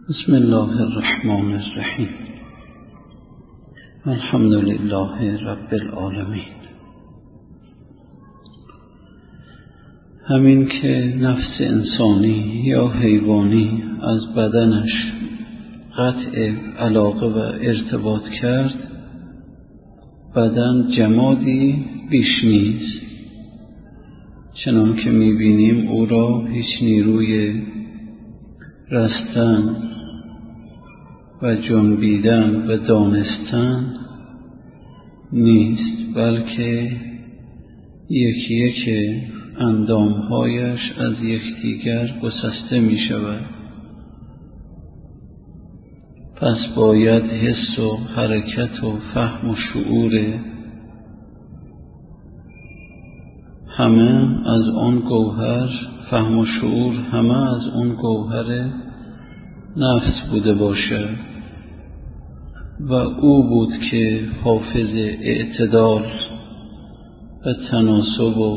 بسم الله الرحمن الرحیم. الحمد لله رب العالمین. همین که نفس انسانی یا حیوانی از بدنش قطع علاقه و ارتباط کرد، بدن جمادی بیش نیست. چنان که می‌بینیم او را هیچ نیروی رستن و جنبیدن و دانستن نیست، بلکه یکی یک اندامهایش از یکدیگر گسسته می شود. پس باید حس و حرکت و فهم و شعور همه از آن گوهر، فهم و شعور همه از اون گوهر نفس بوده باشد و او بود که حافظ اعتدال و تناسب و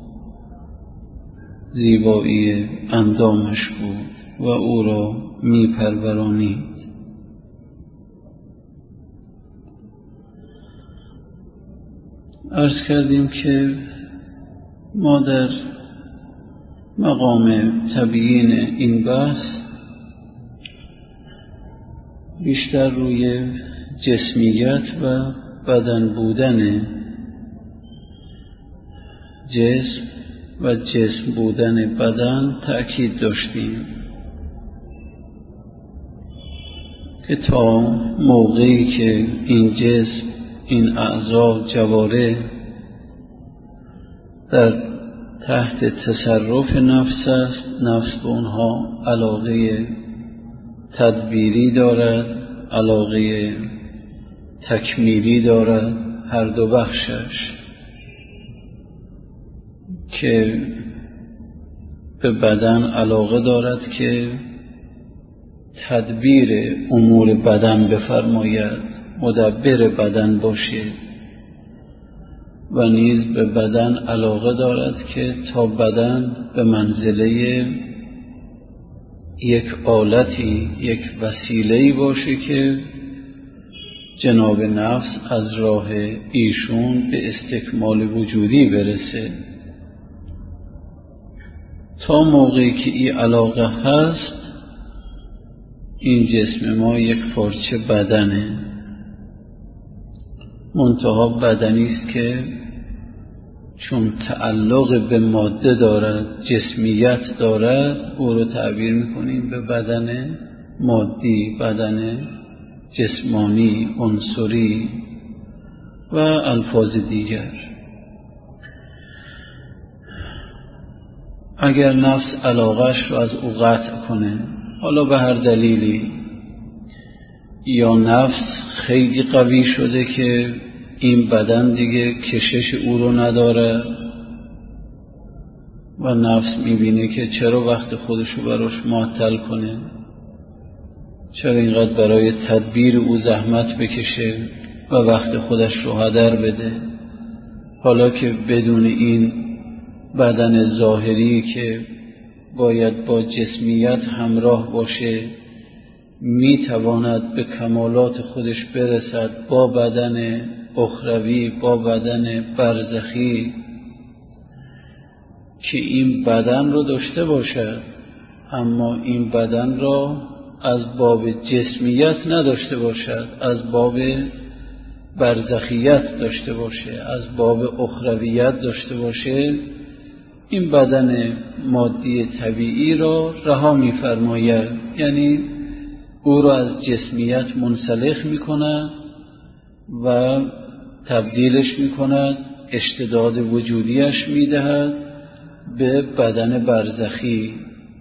زیبایی اندامش بود و او را میپرورانید. عرض کردیم که ما در مقام تبیین این بحث بیشتر روی جسمیت و بدن بودن جسم و جسم بودن بدن تأکید داشتیم که تا موقعی که این جسم، این اعضا، جواره در تحت تصرف نفس است، نفس به اونها علاقه تدبیری دارد، علاقه تکمیلی دارد، هر دو بخشش، که به بدن علاقه دارد که تدبیر امور بدن بفرماید، مدبر بدن باشه، و نیز به بدن علاقه دارد که تا بدن به منزله یک آلتی، یک وسیله‌ای باشه که جناب نفس از راه ایشون به استکمال وجودی برسه. تا موقعی که این علاقه هست، این جسم ما یک پارچه بدنه، منتها بدنی است که چون تعلق به ماده دارد، جسمیت دارد، او رو تعبیر میکنیم به بدن مادی، بدن جسمانی، عنصری و الفاظ دیگر. اگر نفس علاقهش رو از او قطع کنه، حالا به هر دلیلی، یا نفس خیلی قوی شده که این بدن دیگه کشش او رو نداره و نفس میبینه که چرا وقت خودشو براش معطل کنه، چرا اینقدر برای تدبیر او زحمت بکشه و وقت خودش رو هدر بده، حالا که بدون این بدن ظاهری که باید با جسمیت همراه باشه میتواند به کمالات خودش برسد با بدن اخروی، با بدن برزخی، که این بدن رو داشته باشد، اما این بدن را از باب جسمیت نداشته باشد، از باب برزخیت داشته باشه، از باب اخرویت داشته باشه، این بدن مادی طبیعی را رها می‌فرماید، یعنی او را از جسمیت منسلخ می‌کند و تبدیلش می‌کند، اشتداد وجودیش می‌دهد به بدن برزخی،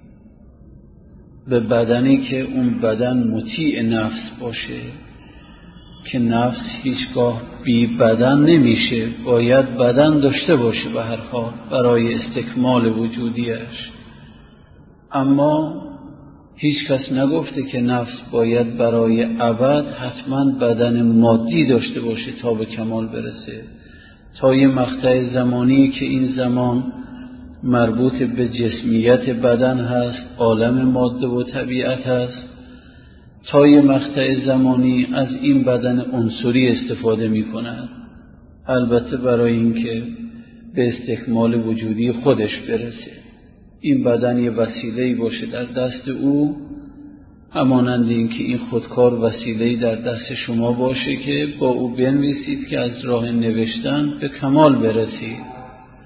به بدنی که اون بدن مطیع نفس باشه، که نفس هیچگاه بی بدن نمیشه، باید بدن داشته باشه به هر حال برای استکمال وجودیش. اما هیچ کس نگفته که نفس باید برای ابد حتما بدن مادی داشته باشه تا به کمال برسه. تا یه مقطع زمانی که این زمان مربوط به جسمیت بدن هست، عالم ماده و طبیعت هست، تا یه مقطع زمانی از این بدن عنصری استفاده می کند، البته برای اینکه به استکمال وجودی خودش برسه. این بدن یه وسیله‌ای باشه در دست او، همانند این که این خودکار وسیله‌ای در دست شما باشه که با او بنویسید که از راه نوشتن به کمال برسید.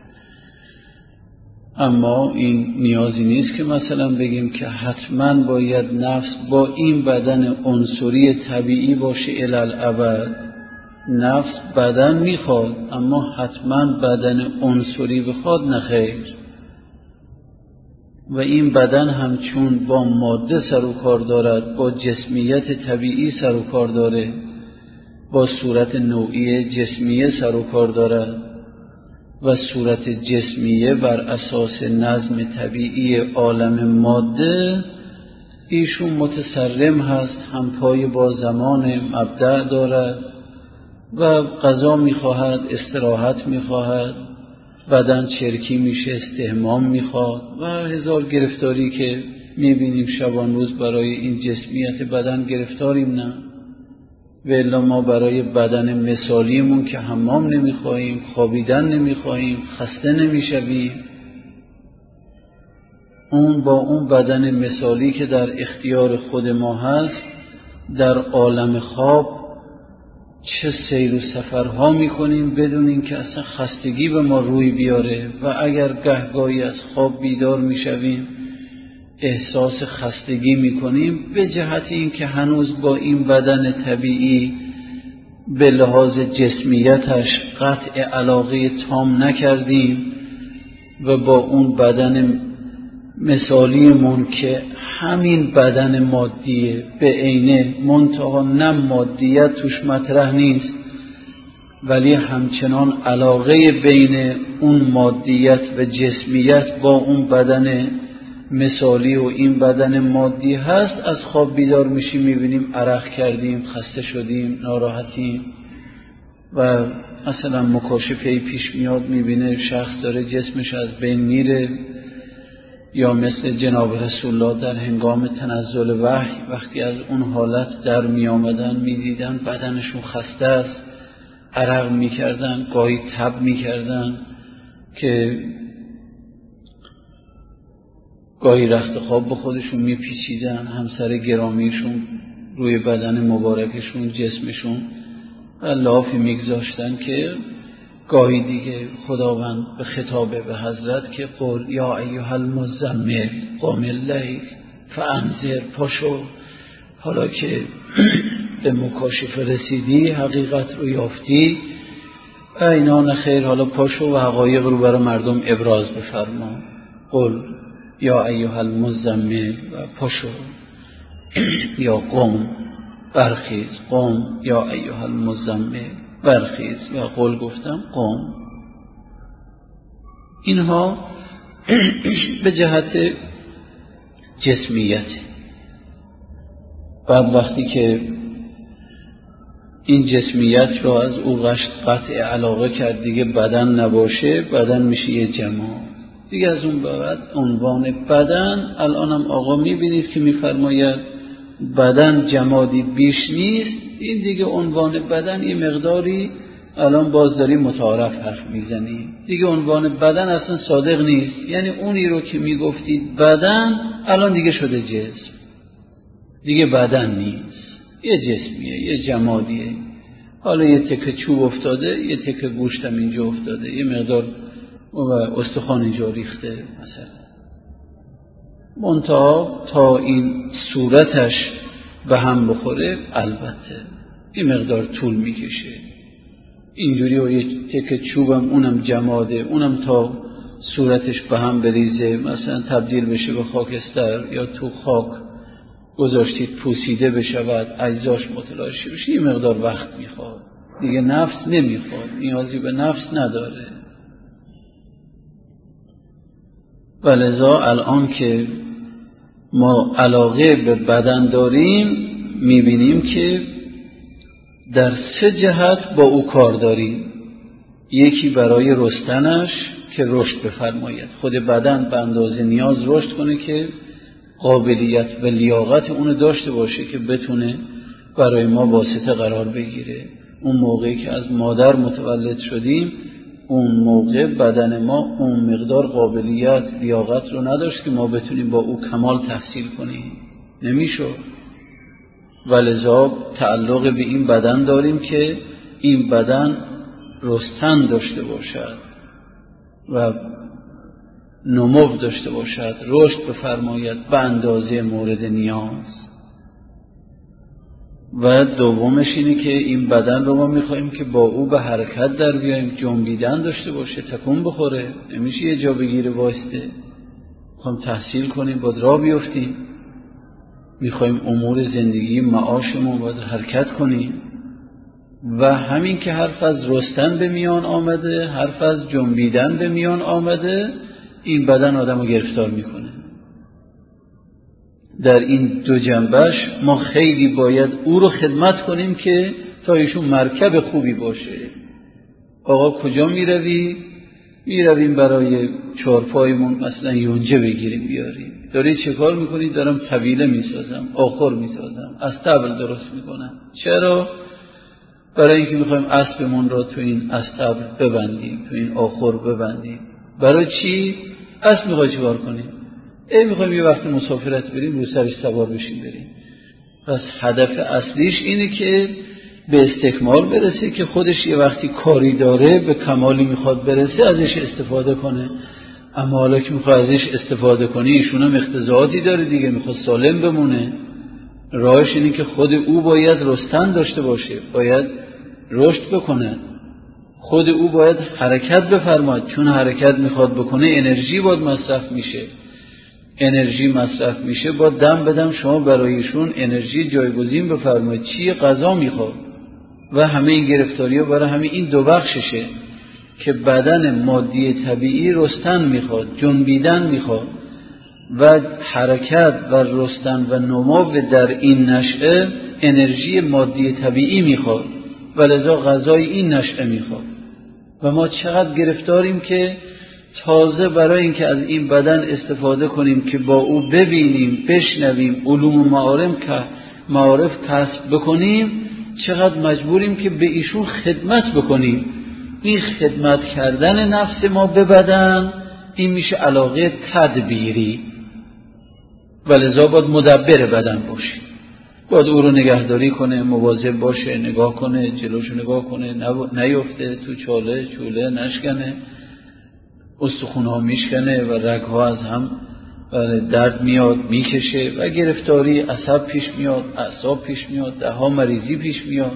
اما این نیازی نیست که مثلا بگیم که حتما باید نفس با این بدن عنصری طبیعی باشه الالعبد. نفس بدن میخواد، اما حتما بدن عنصری بخواد نخیر. و این بدن هم چون با ماده سر و کار دارد، با جسمیت طبیعی سر و کار داره، با صورت نوعی جسمیه سر و کار دارد و صورت جسمیه بر اساس نظم طبیعی عالم ماده ایشون متسرم هست، همپای با زمان مبدأ دارد و غذا میخواهد، استراحت میخواهد، بدن چرکی میشه، استحمام میخواد و هزار گرفتاری که میبینیم شبان روز برای این جسمیت بدن گرفتاریم. نه و الا ما برای بدن مثالیمون که حمام نمیخواهیم، خوابیدن نمیخواهیم، خسته نمیشویم، اون با اون بدن مثالی که در اختیار خود ما هست در عالم خواب چه سیر و سفرها میکنیم بدون اینکه اصلا خستگی به ما روی بیاره. و اگر گهگاهی از خواب بیدار میشویم احساس خستگی میکنیم به جهت اینکه هنوز با این بدن طبیعی به لحاظ جسمیتش قطع علاقه تام نکردیم و با اون بدن مثالیمون که همین بدن مادیه به عینه، منتها نه مادیت توش مطرح نیست ولی همچنان علاقه بین اون مادیت و جسمیت با اون بدن مثالی و این بدن مادی هست. از خواب بیدار میشیم میبینیم عرق کردیم، خسته شدیم، ناراحتیم و مثلا مکاشفه‌ای پیش میاد میبینه شخص داره جسمش از بین میره، یا مثل جناب رسول الله در هنگام تنزل وحی وقتی از اون حالت در می آمدن می دیدن بدنشون خسته است، عرق می کردن، گاهی تب می کردن که گاهی رخت خواب به خودشون می پیچیدن، همسر گرامیشون روی بدن مبارکشون جسمشون لافی می گذاشتن که گاهی دیگه خداوند به خطاب به حضرت که قل یا ایها المزمل قم اللیل فانذر، پاشو حالا که به مکاشفه رسیدی، حقیقت رو یافتی، اینا نخیر، حالا پاشو و حقایق رو برای مردم ابراز بفرما. قل یا ایها المزمل و پاشو یا قم برخیز، قم یا ایها المزمل برخیز، یا قول گفتم قم. اینها به جهت جسمیت. بعد وقتی که این جسمیت رو از او قطع علاقه کرد دیگه بدن نباشه، بدن میشه یه جماعت دیگه. از اون بعد عنوان بدن الانم آقا میبینید که میفرماید بدن جمادی بیش نیست. این دیگه عنوان بدن یه مقداری الان باز داریم متعارف حرف میزنیم دیگه. عنوان بدن اصلا صادق نیست، یعنی اونی رو که میگفتید بدن الان دیگه شده جسم، دیگه بدن نیست، یه جسمیه، یه جمادیه. حالا یه تکه چوب افتاده، یه تکه گوشتم اینجا افتاده، یه مقدار استخوان اینجا ریخته مثلا، منتها تا این صورتش به هم بخوره البته این مقدار طول میکشه. اینجوری و یه تکه چوبم اونم جماده، اونم تا صورتش به هم بریزه، مثلا تبدیل بشه به خاکستر یا تو خاک گذاشتید پوسیده بشود، اجزاش متلاشی بشه، این مقدار وقت میخواد. دیگه نفس نمیخواد، نیازی به نفس نداره. ولذا الان که ما علاقه به بدن داریم میبینیم که در سه جهت با او کار داریم. یکی برای رستنش که رشد بفرماید، خود بدن به اندازه نیاز رشد کنه که قابلیت و لیاقت اونو داشته باشه که بتونه برای ما واسطه قرار بگیره. اون موقعی که از مادر متولد شدیم، اون موقع بدن ما اون مقدار قابلیت لیاقت رو نداشت که ما بتونیم با او کمال تحصیل کنیم، نمیشد. ولذا تعلق به این بدن داریم که این بدن رستن داشته باشد و نمو داشته باشد، رشد بفرماید به اندازه مورد نیاز. و دومش اینه که این بدن رو ما میخواییم که با او به حرکت در بیاییم، جنبیدن داشته باشه، تکون بخوره، نمیشه یه جا بگیره واسطه. میخوایم تحصیل کنیم باید راه بیفتیم، میخوایم امور زندگی معاشمون باید حرکت کنیم. و همین که حرف از رستن به میان آمده، حرف از جنبیدن به میان آمده، این بدن آدم رو گرفتار میکنه. در این دو جنبش ما خیلی باید او رو خدمت کنیم که تا ایشون مرکب خوبی باشه. آقا کجا میروی؟ میرویم برای چارپایمون مثلا یونجه بگیریم بیاریم. داری چه کار میکنی؟ دارم طویله میسازم، آخر میسازم، استبل درست میکنم. چرا؟ برای اینکه میخوایم اسبمون رو تو این استبل ببندیم، تو این آخر ببندیم. برای چی؟ اسب میخوای چی کار کنیم؟ میخوایم یه وقت مسافرت بریم، رو سرش سوار بشیم بریم. پس هدف اصلیش اینه که به استکمال برسه، که خودش یه وقتی کاری داره به کمالی میخواد برسه ازش استفاده کنه. اما حالا که میخواد ازش استفاده کنه، ایشون هم اقتضاعاتی داره دیگه، میخواد سالم بمونه. راهش اینه که خود او باید رستن داشته باشه، باید رشد بکنه، خود او باید حرکت بفرماید. چون حرکت میخواد بکنه انرژی باید مصرف میشه، انرژی مصرف میشه، با دم بدم شما برایشون انرژی جایگزین بفرمایید. چیه؟ غذا میخواد. و همه این گرفتاری ها برای همه این دو بخششه که بدن مادی طبیعی رستن میخواد، جنبیدن میخواد، و حرکت و رستن و نمو در این نشأه انرژی مادی طبیعی میخواد، ولذا غذای این نشأه میخواد. و ما چقدر گرفتاریم که تازه برای اینکه از این بدن استفاده کنیم که با او ببینیم، بشنویم، علوم و معارف کسب بکنیم، چقدر مجبوریم که به ایشون خدمت بکنیم. این خدمت کردن نفس ما به بدن، این میشه علاقه تدبیری. ولذا باید مدبر بدن باشه، باید او رو نگهداری کنه، مواظب باشه، نگاه کنه، جلوشو نگاه کنه، نیفته تو چاله چوله نشکنه، استخونها میشکنه و رگها از هم درد میاد میکشه و گرفتاری عصب پیش میاد، اعصاب پیش میاد، دهها مریضی پیش میاد.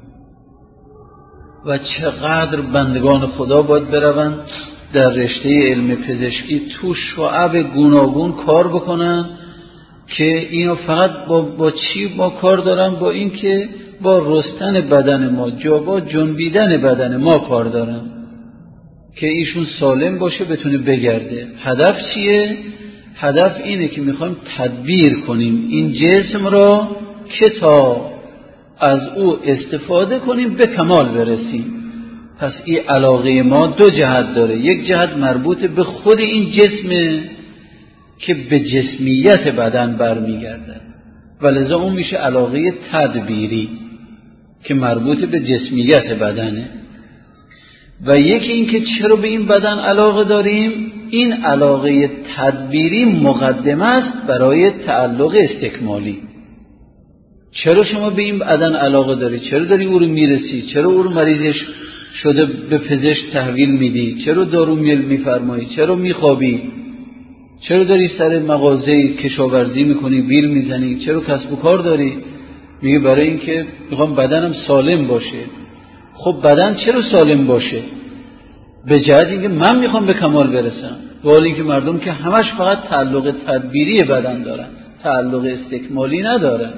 و چقدر بندگان خدا باید بروند در رشته علم پزشکی تو شعب گوناگون کار بکنن که اینو فقط با چی ما کار دارن؟ با این که با رستن بدن ما، با جنبیدن بدن ما کار دارن که ایشون سالم باشه، بتونه بگرده. هدف چیه؟ هدف اینه که میخوایم تدبیر کنیم این جسم را که تا از او استفاده کنیم به کمال برسیم. پس این علاقه ما دو جهت داره. یک جهت مربوط به خود این جسمه که به جسمیت بدن برمیگرده، ولذا اون میشه علاقه تدبیری که مربوط به جسمیت بدنه. و یکی این که چرا به این بدن علاقه داریم، این علاقه تدبیری مقدمه است برای تعلق استکمالی. چرا شما به این بدن علاقه داری؟ چرا داری او رو میرسی؟ چرا او رو مریضش شده به پزشک تحویل میدی؟ چرا دارو میفرمایی؟ چرا میخوابی؟ چرا داری سر مغازه کشاورزی میکنی، بیل میزنی؟ چرا کسب و کار داری؟ میگه برای این که میخوام بدنم سالم باشه. خب بدن چرا سالم باشه؟ به جهت اینکه من میخوام به کمال برسم. ولی اینکه مردم که همش فقط تعلق تدبیری بدن دارن، تعلق استکمالی ندارن.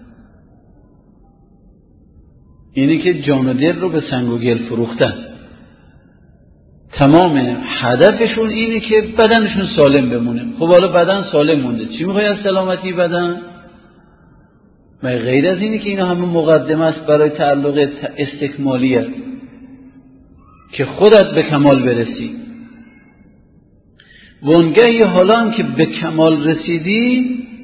اینی که جان و دل رو به سنگ و گل فروختن. تمام هدفشون اینه که بدنشون سالم بمونه. خب حالا بدن سالم مونده، چی میخوای از سلامتی بدن؟ مگه غیر از اینه که اینا همه مقدمه است برای تعلق استکمالیه که خودت به کمال برسی. وانگهی حالا هم که به کمال رسیدی،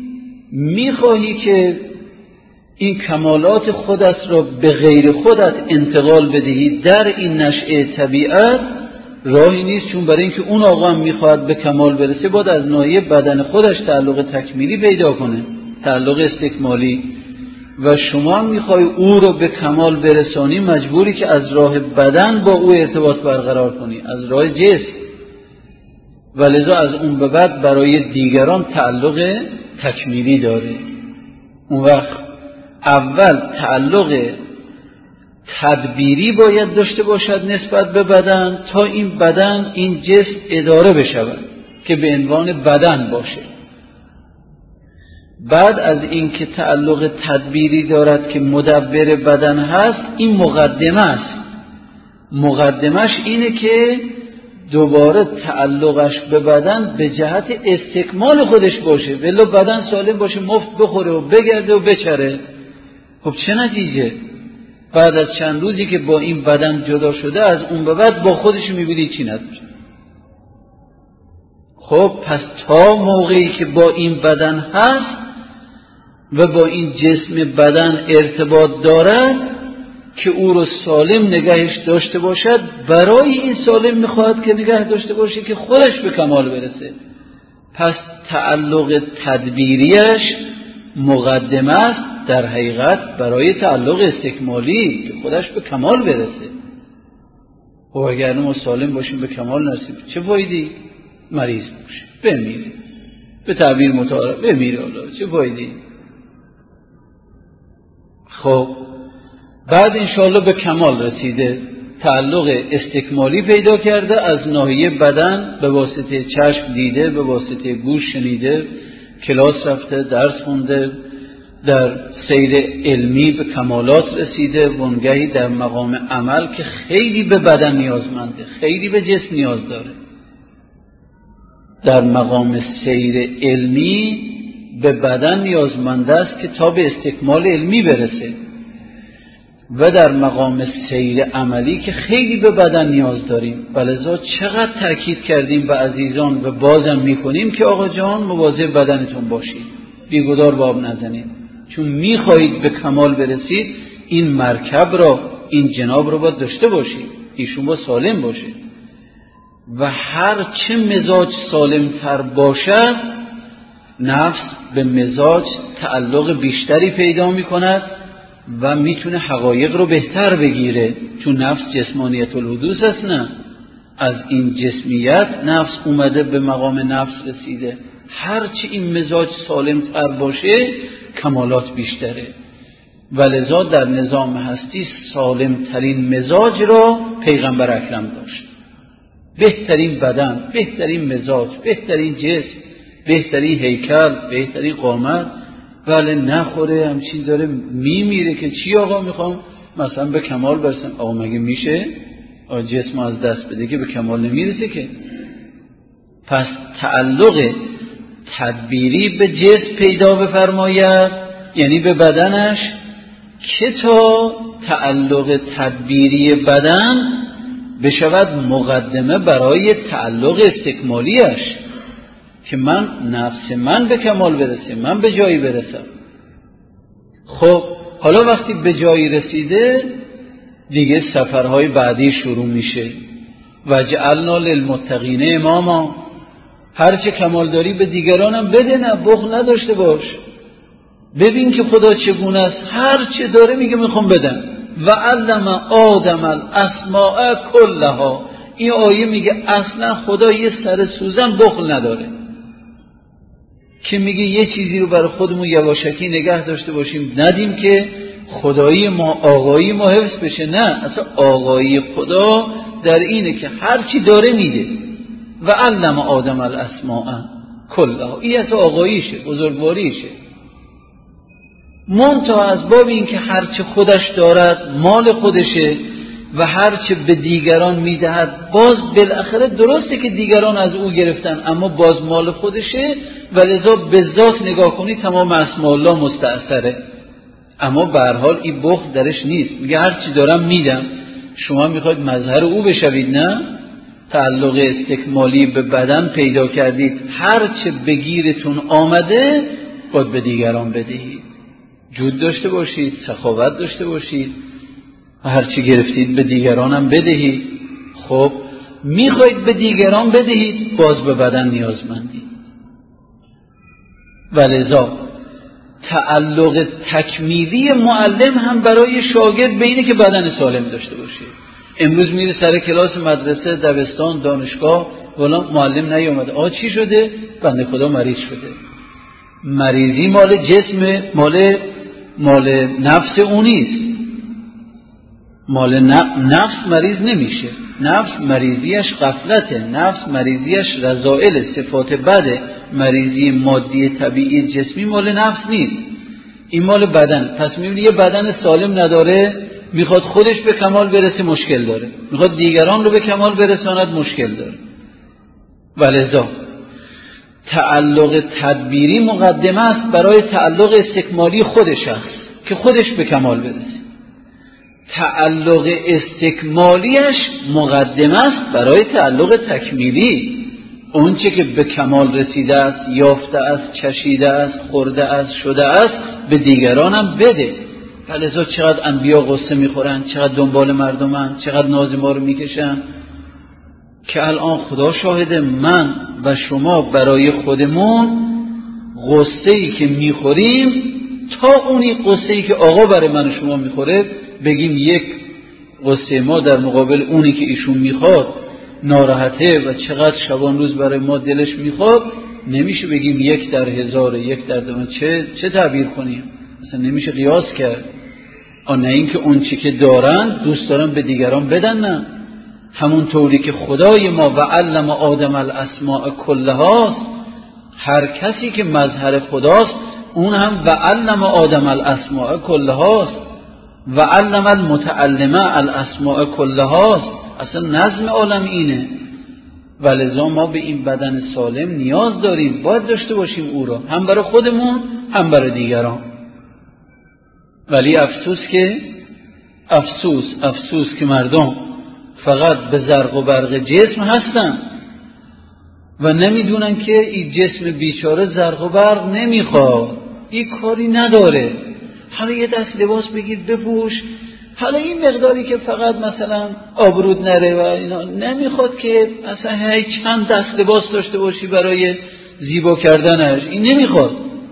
میخواهی که این کمالات خودت را به غیر خودت انتقال بدهی در این نشأه طبیعت، راهی نیست، چون برای اینکه اون آقا هم میخواد به کمال برسه باید از ناحیه بدن خودش تعلق تکمیلی پیدا کنه، تعلق استکمالی، و شما میخوای او رو به کمال برسانی، مجبوری که از راه بدن با او ارتباط برقرار کنی، از راه جسم، و لذا از اون به بعد برای دیگران تعلق تکمیلی داره. اون وقت اول تعلق تدبیری باید داشته باشد نسبت به بدن تا این بدن، این جسم اداره بشود که به عنوان بدن باشه. بعد از این که تعلق تدبیری دارد که مدبر بدن هست، این مقدمه است. مقدمش اینه که دوباره تعلقش به بدن به جهت استکمال خودش باشه، ولی بدن سالم باشه مفت بخوره و بگرده و بچره، خب چه نتیجه؟ بعد از چند روزی که با این بدن جدا شده، از اون به بعد با خودش میبینی چی نداره. خب پس تا موقعی که با این بدن هست و با این جسم بدن ارتباط دارد که او رو سالم نگهش داشته باشد، برای این سالم میخواهد که نگه داشته باشه که خودش به کمال برسه. پس تعلق تدبیریش مقدمه است در حقیقت برای تعلق استکمالی که خودش به کمال برسه. و اگر ما سالم باشیم به کمال نرسیم چه فایدی؟ مریض باشه بمیره، به تعبیر متعارف بمیره، چه فایدی؟ خب بعد انشاءالله به کمال رسیده، تعلق استکمالی پیدا کرده، از ناحیه بدن به واسطه چشم دیده، به واسطه گوش شنیده، کلاس رفته، درس خونده، در سیر علمی به کمالات رسیده، وانگهی در مقام عمل که خیلی به بدن نیازمنده، خیلی به جسم نیاز داره. در مقام سیر علمی به بدن نیازمنده است که تا به استکمال علمی برسه، و در مقام سیر عملی که خیلی به بدن نیاز داریم. ولذا چقدر تأکید کردیم به عزیزان و بازم میکنیم که آقا جان مواظب بدنتون باشید، بیگدار باب نزنید، چون میخواهید به کمال برسید، این مرکب را، این جناب را باید داشته باشید، ایشون با سالم باشه. و هر چه مزاج سالم تر باشد، نفس به مزاج تعلق بیشتری پیدا میکند و میتونه حقایق رو بهتر بگیره، چون نفس جسمانیت الحدوث است. نه، از این جسمیت نفس اومده به مقام نفس رسیده. هرچی این مزاج سالم تر باشه کمالات بیشتره، ولذا در نظام هستی سالم ترین مزاج را پیغمبر اکرم داشت. بهترین بدن، بهترین مزاج، بهترین جسم، بهترین هیکل، بهترین قامت، ولی نخوره همچین داره میمیره که چی آقا میخوام مثلا به کمال برسم. آقا مگه میشه جسم از دست بده که به کمال نمیرسه که؟ پس تعلق تدبیری به جسم پیدا بفرماید، یعنی به بدنش، که تا تعلق تدبیری بدن بشود مقدمه برای تعلق استکمالیش، که من نفس من به کمال برسه، من به جایی برسم. خب حالا وقتی به جایی رسیده دیگه سفرهای بعدی شروع میشه. و جعلنا للمتقین اماما، هرچه کمال داری به دیگرانم بده، نه بخل نداشته باش. ببین که خدا چگونه است، هرچه داره میگه میخوام بدم. و علم آدم الاسماء کلها، این آیه میگه اصلا خدا یه سر سوزن بخل نداره که میگه یه چیزی رو برای خودمون یواشکی نگه داشته باشیم ندیم که خدایی ما، آقایی ما حفظ بشه. نه، اصلا آقایی خدا در اینه که هرچی داره میده. و علم آدم الاسماء کلها، این اصلا آقاییشه، بزرگواریشه. منتها از باب این که هرچه خودش دارد مال خودشه و هرچه به دیگران میدهد، باز بالاخره درسته که دیگران از او گرفتن، اما باز مال خودشه، ولذا به ذات نگاه کنی تمام اسماء الله مستأثره. اما به هر حال این بخل درش نیست، میگه هرچی دارم میدم. شما میخواید مظهر او بشوید؟ نه، تعلق استکمالی به بدن پیدا کردید، هرچه بگیرتون آمده باید به دیگران بدهید، جود داشته باشید، سخاوت داشته باشید و هرچی گرفتید به دیگران هم بدهید. خب میخواید به دیگران بدهید، باز به بدن نیازمندید. ولذا تعلق تکمیلی معلم هم برای شاگرد به اینه که بدن سالم داشته باشه. امروز میره سر کلاس مدرسه، دبستان، دانشگاه، ولی معلم نیومده. چی شده؟ بنده خدا مریض شده. مریضی مال جسم، مال نفس اونیست. مال نفس مریض نمیشه. نفس مریضیش غفلته، نفس مریضیش رذائل، صفات بده. مریضی مادی طبیعی جسمی مال نفس نیست، این مال بدن. پس میبینی یه بدن سالم نداره، میخواد خودش به کمال برسه، مشکل داره، میخواد دیگران رو به کمال برساند، مشکل داره. ولذا تعلق تدبیری مقدمه است برای تعلق استکمالی خود شخص که خودش به کمال برسه. تعلق استکمالیش مقدمه است برای تعلق تکمیلی. اون چه که به کمال رسیده است، یافته است، چشیده است، خورده است، شده است، به دیگران هم بده. ولذا چقدر انبیا غصه میخورن، چقدر دنبال مردمن، چقدر ناز ما رو میکشن، که الان خدا شاهده من و شما برای خودمون غصه‌ای که میخوریم تا اونی غصه‌ای که آقا برای من و شما میخوره بگیم یک غصه ما در مقابل اونی که ایشون میخواد ناراحته و چقدر شبان روز برای ما دلش میخواد، نمیشه بگیم 1 در 1000، 1 در 2. چه تعبیر کنیم؟ اصلا نمیشه قیاس کرد. نه اینکه اون چی که دارن دوست دارن به دیگران بدن، نه. همون طوری که خدای ما و علم آدم الاسماء کلها، هر کسی که مظهر خداست اون هم و علم آدم الاسماء کلها و علم المتعلمه الاسماء کلها. اصلا نظم عالم اینه. ولذا ما به این بدن سالم نیاز داریم، باید داشته باشیم او را، هم برای خودمون هم برای دیگران. ولی افسوس که مردم فقط به زرق و برق جسم هستن و نمیدونن که این جسم بیچاره زرق و برق نمیخواد، این کاری نداره. حالا یه دست لباس بگیر بپوش، حالا این مقداری که فقط مثلا آبرود نره و اینا، نمیخواد که اصلا چند دست لباس داشته باشی برای زیبا کردنش، این نمیخواد.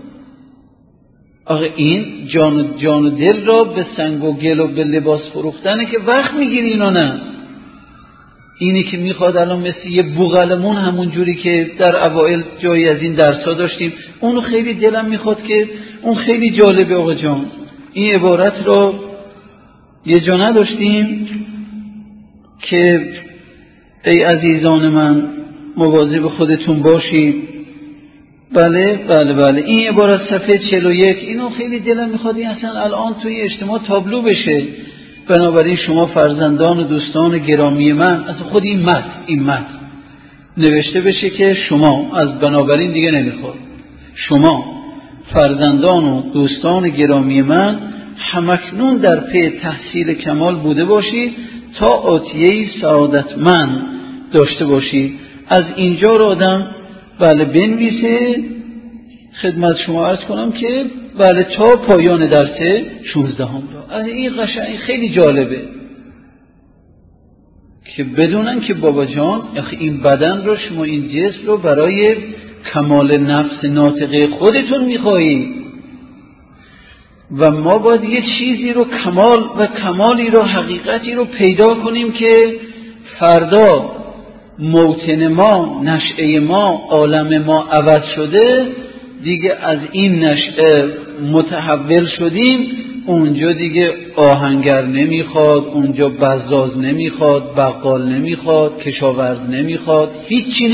آخه این جان و دل را به سنگ و گل و به لباس فروختنه که وقت میگیری، اینا نه. اینی که میخواد الان مثل یه بوغلمون، همون جوری که در اوائل جایی از این درس‌ها داشتیم، اونو خیلی دلم میخواد که اون خیلی جالبه. آقا جان این عبارت رو یه جا نداشتیم که ای عزیزان من مواظب خودتون باشید؟ بله این عبارت صفحه 41. اینو خیلی دلم میخواد این اصلا الان توی اجتماع تابلو بشه. بنابراین شما فرزندان و دوستان گرامی من، اصلا خود این متن نوشته بشه که شما از بنابراین دیگه نمیخواد، شما فرزندان و دوستان گرامی من همکنون در پی تحصیل کمال بوده باشید تا آتیه‌ای سعادتمند داشته باشید. از اینجا رو آدم بنویسه خدمت شما عرض کنم که تا پایان درس 16 را. این قشنگ خیلی جالبه که بدونن که بابا جان این بدن رو، شما این جسم رو برای کمال نفس ناطقه خودتون میخواهید و ما باید یه چیزی رو کمالی رو، حقیقتی رو پیدا کنیم که فردا موطن ما، نشأه ما، عالم ما عوض شده، دیگه از این نشأه متحول شدیم، اونجا دیگه آهنگر نمیخواد، اونجا بزاز نمیخواد، بقال نمیخواد، کشاورز نمیخواد، هیچی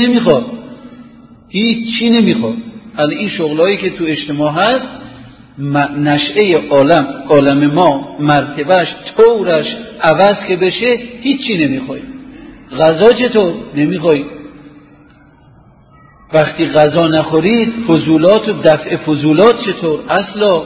نمیخواد. از این شغلایی که تو اجتماع هست، نشأه عالم ما، مرتبهش، طورش عوض که بشه، هیچی نمیخواد. غذا چطور؟ نمیخواد. وقتی غذا نخورید، فضولات و دفع فضولات چطور؟ اصلا.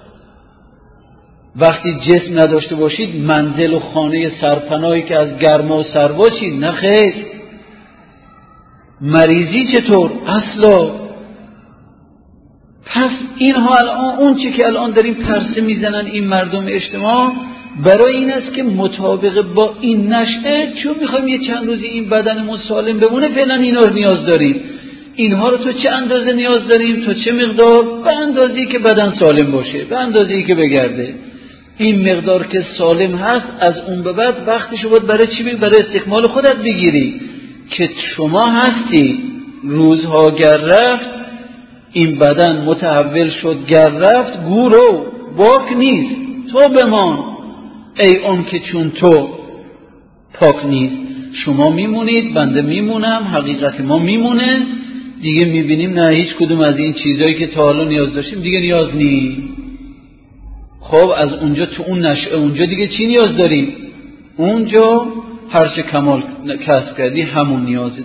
وقتی جسم نداشته باشید، منزل و خانه سرپناهی که از گرما و سروا چی؟ نه خیر. مریضی چطور؟ اصلا. پس اینها الان اون چی که الان داریم پرسه میزنن این مردم اجتماع برای این است که مطابق با این نشأه، چون میخوایم یه چند روزی این بدنمون سالم بمونه، فعلا اینا رو نیاز داریم. اینها رو تو چه اندازه نیاز داریم، تو چه مقدار؟ به اندازه‌ای که بدن سالم باشه، به اندازه‌ای که بگرده. این مقدار که سالم هست، از اون به بعد وقتشو باید برای چی برای استکمال خودت بگیری که شما هستی. روزها گر رفت این بدن متحول شد، گر رفت گورو باک نیست، تو بمان ای اون که چون تو پاک نیست. شما میمونید، بنده میمونم، حقیقت ما میمونه دیگه. میبینیم نه هیچ کدوم از این چیزایی که تا حالا نیاز داشتیم دیگه نیاز نیست. خب از اونجا تو اون نشأه اونجا دیگه چی نیاز داریم؟ اونجا هرچه کمال کسب کردی همون نیازته،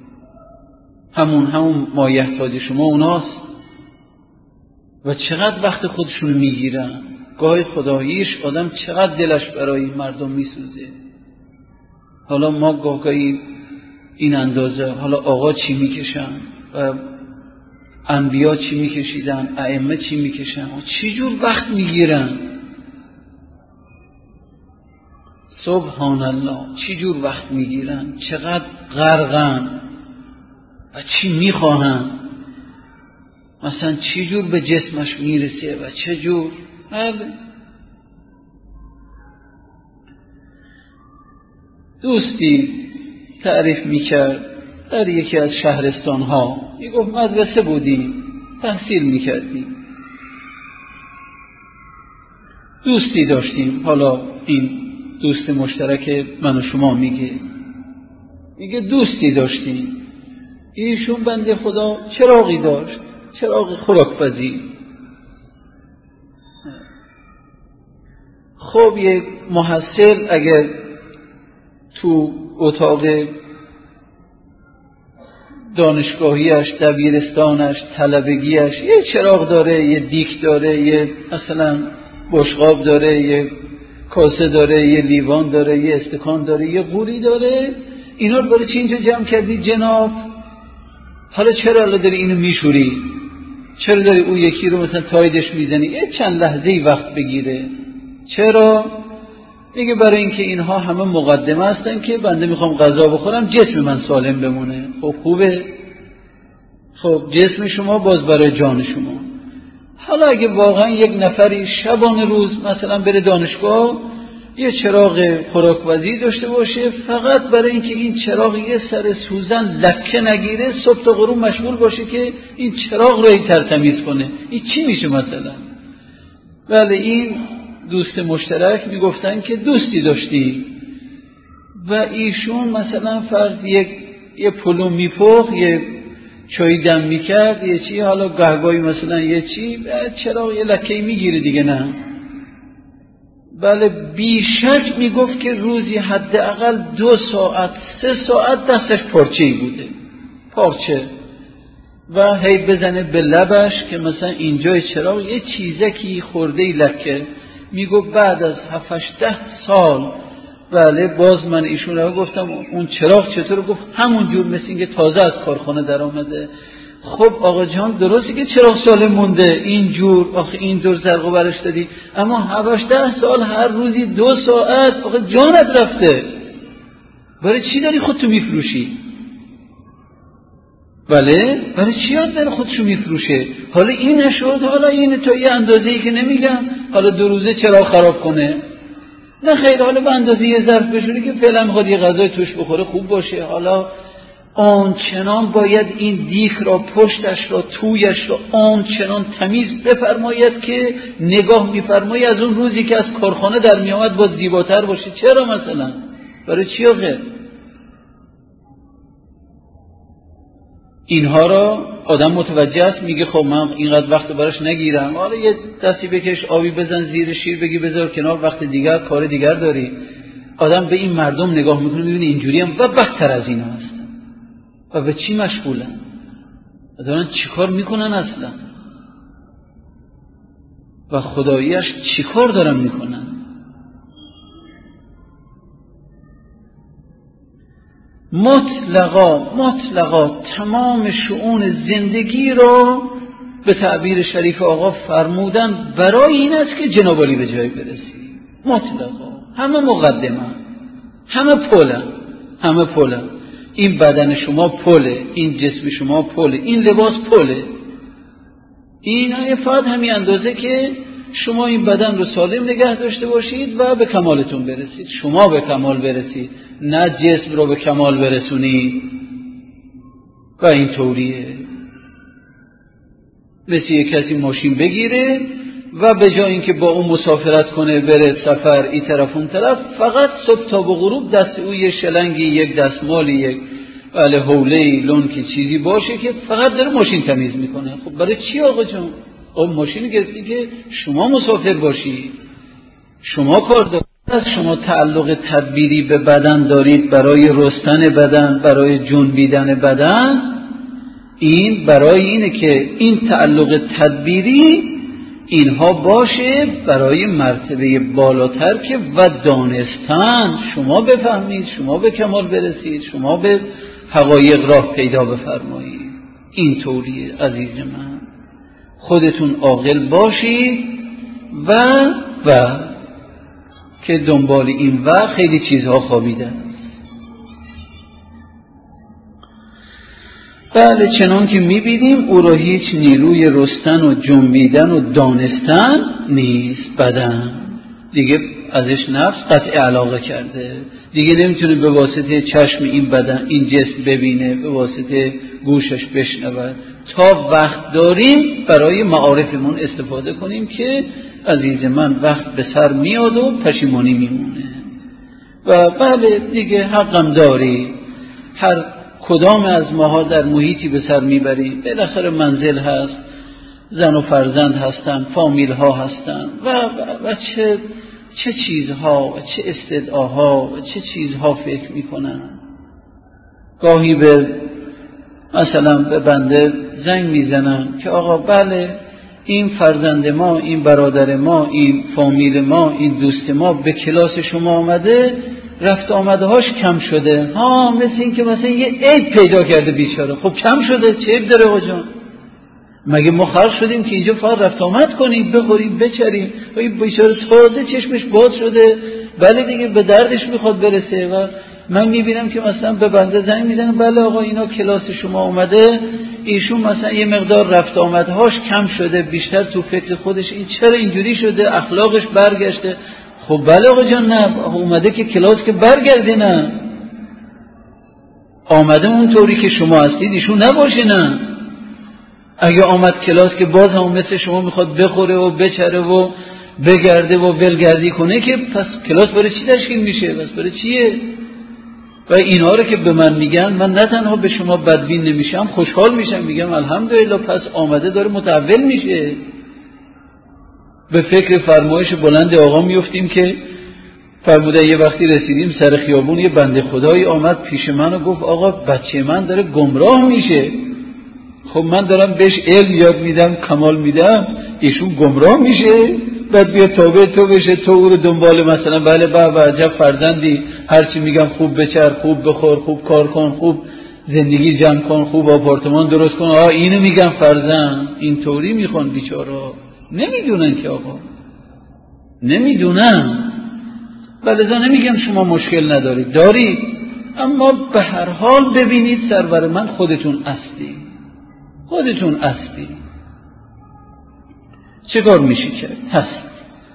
همون مایحتاج شما اوناست. و چقدر وقت خودشون میگیرن. گاهی خداییش آدم چقدر دلش برای مردم میسوزه. حالا ما گاهی این اندازه، حالا آقا چی میکشن و انبیا چی میکشیدن، ائمه چی میکشن و چی جور وقت میگیرن. سبحان الله، چی جور وقت میگیرن، چقدر غرقن و چی میخواهن، مثلا چی جور به جسمش میرسه و چه جور. دوستی تعریف میکرد در یکی از شهرستانها، میگفت مدرسه بودیم، تحصیل میکردیم، دوستی داشتیم. حالا این دوست مشترک من و شما میگه دوستی داشتیم. ایشون بنده خدا چراغی داشت، چراغ خوراکپزی. خب یک محصل اگر تو اتاق دانشگاهیش، دبیرستانش، طلبگیش یه چراغ داره، یه دیک داره، یه مثلا بشقاب داره، یه کاسه داره، یه لیوان داره، یه استکان داره، یه قوری داره. اینا رو برای چی اینجا جمع کردی جناب؟ حالا چرا الان داری اینو میشوری؟ چرا داری اون یکی رو مثلا تایدش میزنی؟ یه چند لحظه‌ای وقت بگیره. چرا؟ دیگه برای اینکه اینها همه مقدمه هستن که بنده میخوام غذا بخورم، جسم من سالم بمونه. خب خوبه، خب جسم شما باز برای جان شما. حالا اگه واقعا یک نفری شبانه روز مثلا بره دانشگاه، یه چراغ خوراکپزی داشته باشه، فقط برای اینکه این چراغ یه سر سوزن لکه نگیره، صبح تا غروب مشغول باشه که این چراغ رو ترتمیز کنه، این چی میشه مثلا؟ بله، این دوست مشترک میگفتن که دوستی داشتی و ایشون مثلا فرض یه پلو میپخت، یه چای دم میکرد، یه چی، حالا گهگاهی مثلا یه چی، چراغ یه لکه‌ای میگیره دیگه، نه؟ بله، بیشک میگفت که روزی حداقل 2 ساعت 3 ساعت دستش پارچه‌ای بوده، پارچه، و هی بزنه به لبش که مثلا اینجای چراغ یه چیزکی خورده لکه. میگفت بعد از 7-10 سال، بله، باز من ایشون رو گفتم اون چراغ چطور؟ گفت همون جور، مثل اینکه تازه از کارخانه در آمده. خب آقا جان، درسته که چراغ سالم مونده اینجور، آخه اینجور زرق و برش دادی، اما 7-10 سال هر روزی 2 ساعت، آخه جانت رفته. برای چی داری خودتو میفروشی؟ بله، برای چی یاد داره خودشو میفروشه؟ حالا این نشد، حالا این تا یه اندازه‌ای که نمیگم حالا 2 روزه چراغ خراب کنه، نه خیر، حالا به اندازه یه ظرف بشوری که فعلا میخواد یه غذای توش بخوره، خوب باشه. حالا آنچنان باید این دیک را، پشتش را، تویش را آنچنان تمیز بفرماید که نگاه میفرمایی از اون روزی که از کارخانه در میامد باز زیباتر باشه. چرا مثلا؟ برای چی آخه؟ اینها را آدم متوجه است، میگه خب من اینقدر وقت براش نگیرم، حالا یه دستی بکش، آبی بزن زیر شیر، بگی بذار کنار، وقت دیگر کار دیگر داری. آدم به این مردم نگاه میکنه، میبینه اینجوری هم و بدتر از این هست و به چی مشغولن و دارن چی کار میکنن اصلا و خداییش چی کار دارن میکنن. مطلقا تمام شؤون زندگی رو به تعبیر شریف آقا فرمودن برای این است که جناب عالی به جای برسی. مطلقا همه مقدمه، همه پلن. این بدن شما پله، این جسم شما پله، این لباس پله. این فقط همین اندازه که شما این بدن رو سالم نگه داشته باشید و به کمالتون برسید. شما به کمال برسید، نه جسم رو به کمال برسونید. و این طوریه. مثل یک کسی ماشین بگیره و به جای اینکه با اون مسافرت کنه بره سفر این طرف اون طرف، فقط صبح تا به غروب دست او یه شلنگی، یک دستمالی، یک حوله لونکی چیزی باشه که فقط داره ماشین تمیز میکنه. خب برای چی آقا جان؟ ماشین گرفتی که شما مسافر باشی، شما کار دارید. شما تعلق تدبیری به بدن دارید برای رستن بدن، برای جنبیدن بدن. این برای اینه که این تعلق تدبیری اینها باشه برای مرتبه بالاتر که و دانستن شما بفهمید، شما به کمال برسید، شما به حقایق راه پیدا بفرمایید. این طوریه عزیز من. خودتون عاقل باشید و که دنبال این و خیلی چیزها خوابیده. بله، چنان که می‌بینیم او را هیچ نیروی رستن و جنبیدن و دانستن نیست. بدن دیگه ازش نفس قطع علاقه کرده، دیگه نمیتونه به واسطه چشم این بدن این جسم ببینه، به واسطه گوشش بشنود. تا وقت داریم برای معارفمون استفاده کنیم که عزیز من وقت به سر میاد و پشیمانی میمونه. و بله دیگه حقم داری، هر کدام از ماها در محیطی به سر میبریم، بالاخره منزل هست، زن و فرزند هستن، فامیل ها هستن و چه چیزها و چه استدعاها و چه چیزها فکر میکنن. گاهی به مثلا به بنده زنگ میزنن که آقا بله این فرزند ما، این برادر ما، این فامیل ما، این دوست ما به کلاس شما آمده، رفت آمده هاش کم شده. مثل این که مثلا یه عیب پیدا کرده بیچاره. خب کم شده، چه عیب داره آقا جان؟ مگه ما خلق شدیم که اینجا فقط رفت آمد کنیم، بخوریم بچریم؟ این بیچاره تازه چشمش باز شده، بله دیگه به دردش میخواد برسه. و من میبینم که مثلا به بنده زنگ میزنن بله آقا اینا کلاس شما اومده، ایشون مثلا یه مقدار رفت آمدهاش کم شده، بیشتر تو فکر خودش این چرا اینجوری شده، اخلاقش برگشته. خب بله آقا جان، نه اومده که کلاس که برگرده، نه آمده اونطوری که شما هستید ایشون نباشه. نه اگه آمد کلاس که باز هم مثل شما میخواد بخوره و بچره و بگرده و ولگردی کنه، که پس کلاس برای چی تشکیل میشه؟ پس برای چیه؟ و اینا رو که به من میگن، من نه تنها به شما بدبین نمیشم، خوشحال میشم، میگم الحمدلله پس آمده داره متحول میشه. به فکر فرمایش بلند آقا میفتیم که فرموده یه وقتی رسیدیم سر خیابون، یه بنده خدایی آمد پیش من و گفت آقا بچه من داره گمراه میشه. خب من دارم بهش علم یاد میدم، کمال میدم، ایشون گمراه میشه. بعد بیا تابع تو بشه، تو او رو دنبال مثلا بله بابا عجب فرزندی، هرچی میگم خوب بچر، خوب بخور، خوب کار کن، خوب زندگی جمع کن، خوب آپارتمان درست کن. اینو میگم فرزند، اینطوری میخوان بیچارا، نمیدونن که آقا، نمیدونن. بلذا نمیگم شما مشکل ندارید، دارید، اما به هر حال ببینید سرور من خودتون هستی، خودتون هستی، چه کار میشه کرد؟ هست.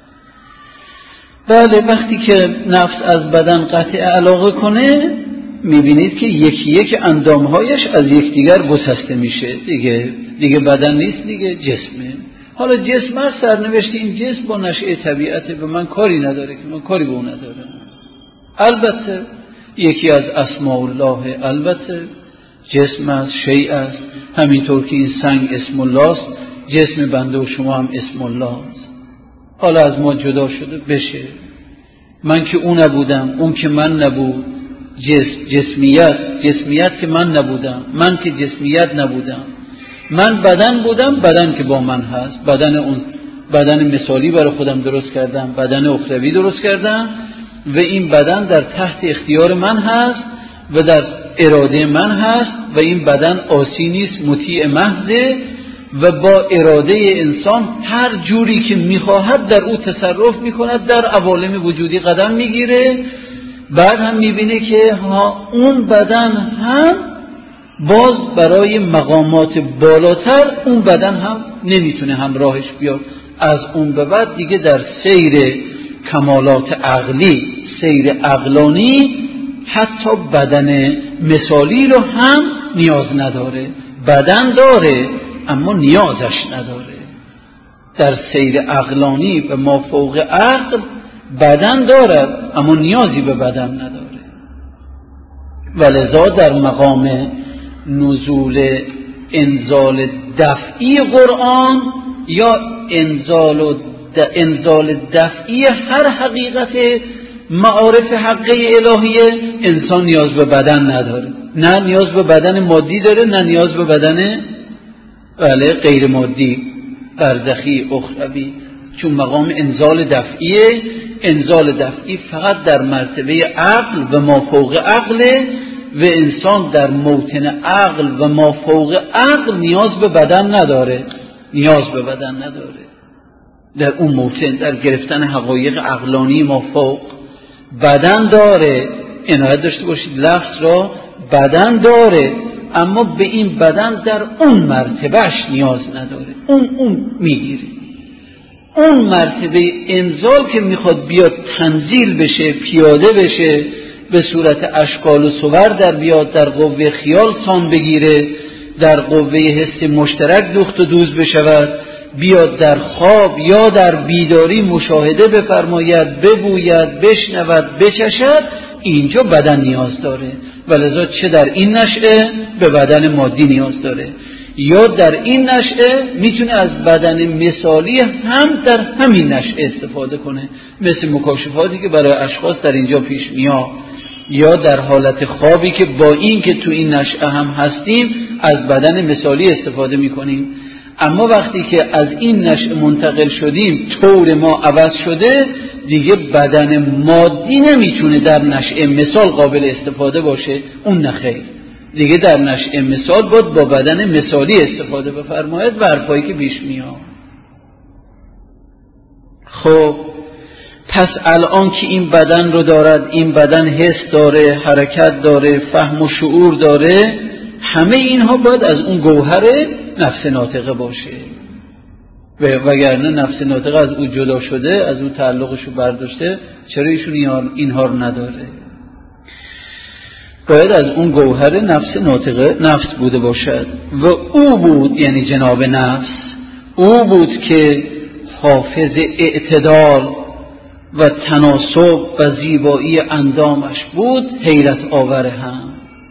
بله وقتی که نفس از بدن قطع علاقه کنه، میبینید که یکی یک اندامهایش از یکدیگر گسسته میشه. دیگه بدن نیست، دیگه جسمه. حالا جسم هست، سرنوشت این جسم با نشأه طبیعته، به من کاری نداره که من کاری به اون ندارم. البته یکی از اسماء الله البته جسم است، شیء است، همینطور که این سنگ اسم الله است، جسم بنده و شما هم اسم الله است. حالا از ما جدا شده بشه، من که اون نبودم، اون که من نبود، جسمیت که من نبودم، من که جسمیت نبودم، من بدن بودم، بدن که با من هست، بدن مثالی برای خودم درست کردم، بدن اخروی درست کردم و این بدن در تحت اختیار من هست و در اراده من هست و این بدن عاصی نیست، مطیع محضه و با اراده انسان هر جوری که میخواهد در او تصرف میکند، در عوالم وجودی قدم میگیره. بعد هم میبینه که اون بدن هم باز برای مقامات بالاتر اون بدن هم نمیتونه همراهش بیاد. از اون به بعد دیگه در سیر کمالات عقلی، سیر عقلانی، حتی بدن مثالی رو هم نیاز نداره. بدن داره اما نیازش نداره. در سیر عقلانی و مافوق عقل بدن دارد اما نیازی به بدن نداره. ولذا در مقام نزول انزال دفعی قرآن یا انزال دفعی هر حقیقت معارف حقه الهیه، انسان نیاز به بدن نداره. نه نیاز به بدن مادی داره، نه نیاز به بدن غیر مادی، برزخی، اخروی. چون مقام انزال دفعی فقط در مرتبه عقل و مافوق عقله و انسان در موطن عقل و مافوق عقل نیاز به بدن نداره. در اون موطن، در گرفتن حقایق عقلانی مافوق بدن داره. عنایت داشته باشید لفظ را، بدن داره اما به این بدن در اون مرتبهش نیاز نداره. اون میگیره. اون مرتبه انزال که میخواد بیاد تنزیل بشه، پیاده بشه، به صورت اشکال و صور در بیاد، در قوه خیال سان بگیره، در قوه حس مشترک دوخت و دوز بشود، بیاد در خواب یا در بیداری مشاهده بفرماید، ببوید، بشنود، بچشد، اینجا بدن نیاز داره. ولذا چه در این نشأه به بدن مادی نیاز داره، یا در این نشأه میتونه از بدن مثالی هم در همین نشأه استفاده کنه، مثل مکاشفاتی که برای اشخاص در اینجا پیش میاد، یا در حالت خوابی که با این که تو این نشأه هم هستیم از بدن مثالی استفاده میکنیم. اما وقتی که از این نشأه منتقل شدیم، طور ما عوض شده، دیگه بدن مادی نمیتونه در نشأه مثال قابل استفاده باشه. اون نخیر، دیگه در نشأه مثال باید با بدن مثالی استفاده بفرماید و حرفایی که پیش میاد. خب پس الان که این بدن رو دارد، این بدن حس داره، حرکت داره، فهم و شعور داره، همه اینها باید از اون گوهر نفس ناطقه باشه. وگرنه نفس ناطقه از او جدا شده، از او تعلقش رو برداشته، چرا ایشون اینها رو نداره؟ باید از اون گوهر نفس ناطقه نفس بوده باشد و او بود، یعنی جناب نفس، او بود که حافظ اعتدال و تناسب و زیبایی اندامش بود، حیرت آور هم.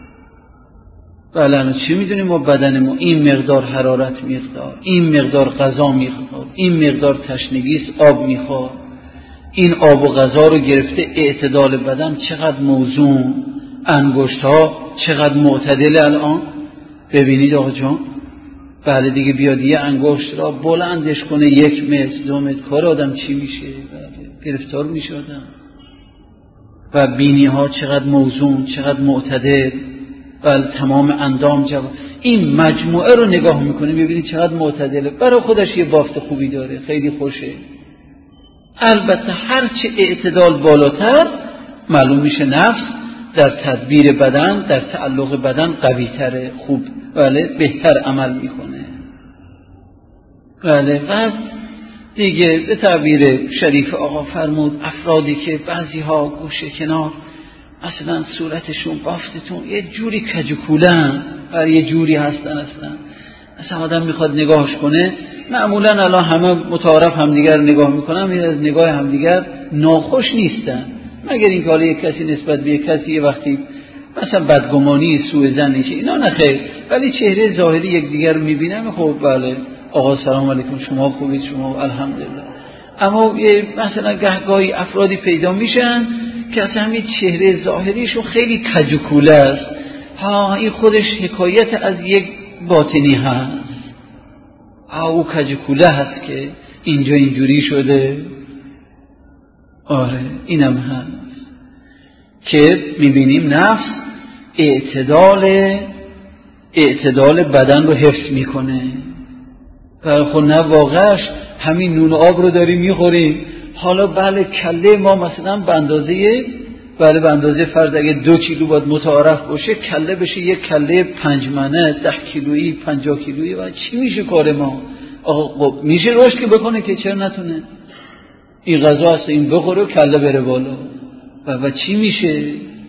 بله چی میدونیم ما بدن ما این مقدار حرارت میخواد، این مقدار غذا میخواد، این مقدار تشنگی آب میخواد، این آب و غذا رو گرفته اعتدال بدن چقدر موزون، انگشت ها چقدر معتدل. الان ببینید آقا جان، بله دیگه بیاد یه انگشت را بلندش کنه 1 متر 2 متر، کار آدم چی میشه؟ بله گرفتار میشه آدم. و بینی ها چقدر موزون، چقدر معتدل، بله تمام اندام جواب. این مجموعه رو نگاه میکنه ببینید چقدر معتدله، برای خودش یه بافت خوبی داره، خیلی خوشه. البته هرچه اعتدال بالاتر معلوم میشه نفس در تدبیر بدن، در تعلق بدن قوی تره، خوب، بله بهتر عمل میکنه. بله و دیگه به تعبیر شریف آقا فرمود افرادی که بعضی ها گوشه کنار مثلا صورتشون بافتتون یه جوری کجکولن و یه جوری هستن، اصلا آدم میخواد نگاهش کنه. معمولا الان همه متعارف همدیگر نگاه میکنن، از نگاه همدیگر ناخوش نیستن، مگر اینکه حالا یک کسی نسبت به یک کسی یه وقتی مثلا بدگمانی، سوء ظنی که اینا نخیر، ولی چهره ظاهری یکدیگر رو میبینن. خب بله آقا سلام علیکم، شما خوبید؟ شما الحمدلله. اما مثلا گهگاهی افرادی پیدا میشن که اصلا همین چهره ظاهریشون خیلی کجکوله است. این خودش حکایت از یک باطنی هست. او کجکوله هست که اینجا اینجوری شده. آره اینم هست که میبینیم نفس اعتدال بدن رو حفظ میکنه. خب نه واقعش همین نون و آب رو داریم میخوریم. حالا بله کله ما مثلا به اندازه فرض اگه 2 کیلو باید متعارف باشه، کله بشه یک کله 5 منه 10 کیلویی 50 کیلویی و چی میشه کار ما؟ آقا میشه رشد که بکنه که چرا نتونه؟ این غذا هست این بخوره و کله بره بالا و چی میشه؟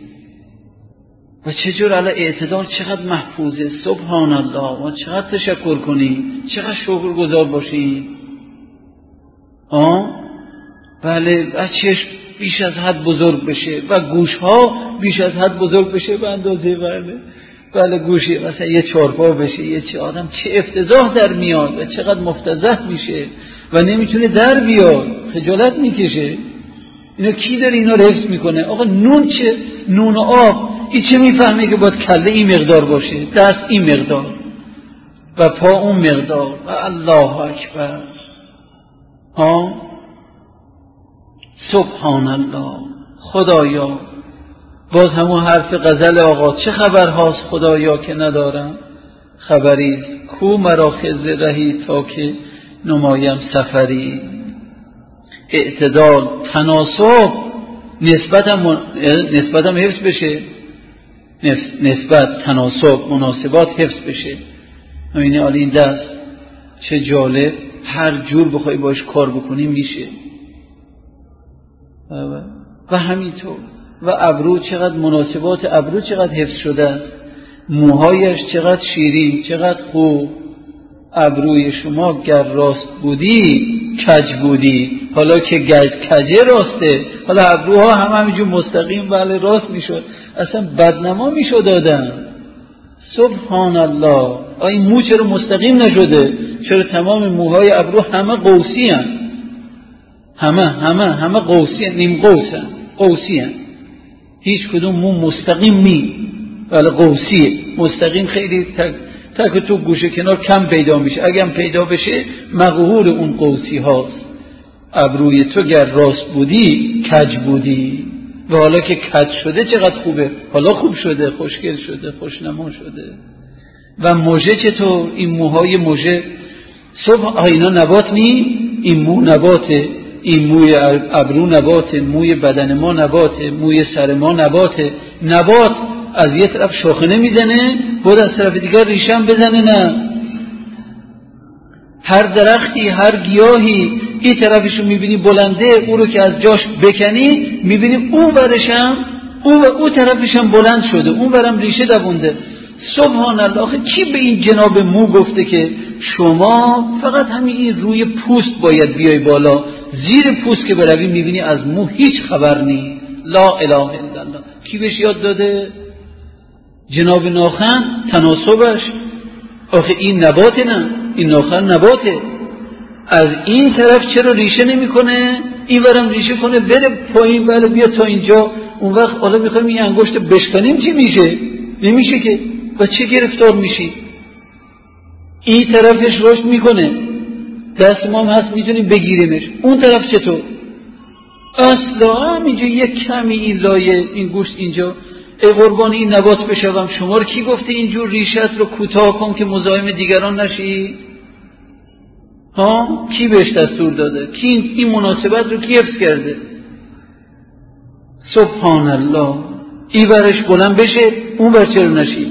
و چجور علی اعتدال چقدر محفوظه. سبحان الله. ما چقدر تشکر کنیم، چقدر شکرگزار باشیم. بله و چشم بیش از حد بزرگ بشه و گوش ها بیش از حد بزرگ بشه به اندازه بله گوشی مثلا یه 4 پا بشه، یه چه آدم چه افتضاح در میاد و چقدر مفتضح میشه و نمیتونه در بیاد، خجالت میکشه. اینا کی داره اینا رو حفظ میکنه؟ آقا نون چه؟ نون و آب این چه میفهمه که باید کله این مقدار باشه، دست این مقدار و پا اون مقدار و الله اکبر. سبحان الله. خدایا باز همون حرف غزل آقا چه خبر هاست خدایا که ندارم خبری، کو مرا خضر رهی تا که نمایم سفری. اعتدال، تناسب، نسبتم حفظ بشه، نسبت، تناسب، مناسبات حفظ بشه. همینه عالی. این دست چه جالب، هر جور بخوای باش کار بکنی میشه. و همینطور و ابرو چقدر مناسبات ابرو چقدر حفظ شده است، موهایش چقدر شیرین، چقدر خوب. ابروی شما گر راست بودی کج بودی. حالا که کجه راسته، حالا ابروها همینجور مستقیم بله راست میشد، اصلا بدنما میشد آدم. سبحان الله. این مو چرا مستقیم نشده؟ چرا تمام موهای ابرو همه قوسی هن؟ همه قوسی هن، نیم قوس هن، قوسی هن. هیچ کدوم مو مستقیم ولی قوسیه. مستقیم خیلی تک تو گوشه کنار کم پیدا میشه، اگه هم پیدا بشه مقهور اون قوسی هاست. ابروی تو گر راست بودی کج بودی. و حالا که کج شده چقدر خوبه، حالا خوب شده، خوشگل شده، خوشنما شده. و مژه چطور؟ این موهای مژه صبح اینا نبات نی؟ این مو نباته، این موی ابرو نباته، موی بدن ما نباته، موی سر ما نباته. نبات از یه طرف شاخه نمیزنه بود از طرف دیگر ریشم بزنه؟ نه. هر درختی هر گیاهی این طرفشو میبینی بلنده، او رو که از جاش بکنی میبینی اون ورشم اون طرفشم بلند شده، اون ورم ریشه دوونده. سبحان الله. آخه کی به این جناب مو گفته که شما فقط همین روی پوست باید بیای بالا، زیر پوست که بروی میبینی از مو هیچ خبر نی؟ لا اله الا الله. کی بهش یاد داده؟ جناب ناخن تناسبش. آخه این نباته؟ نه این ناخن نباته. از این طرف چرا ریشه نمیکنه؟ این ورم ریشه کنه بره پایین، بله بیا تا اینجا. اون وقت حالا میخوایم این انگشت بشکنیم چی میشه؟ نمیشه که. و چه گرفتار میشی؟ این طرفش رشد میکنه، دست ما هم هست میتونیم بگیریمش. اون طرف چطور؟ اصلا همینجا یک کمی این لایه این گوشت اینجا. ای قربان این نبات بشوم. شما رو کی گفته اینجور ریشت رو کوتاه کن که مزاحم دیگران نشی؟ کی بهش دستور داده؟ کی این مناسبت رو کی حفظ کرده؟ سبحان الله. این برش بلند بشه اون بر چرا نشی؟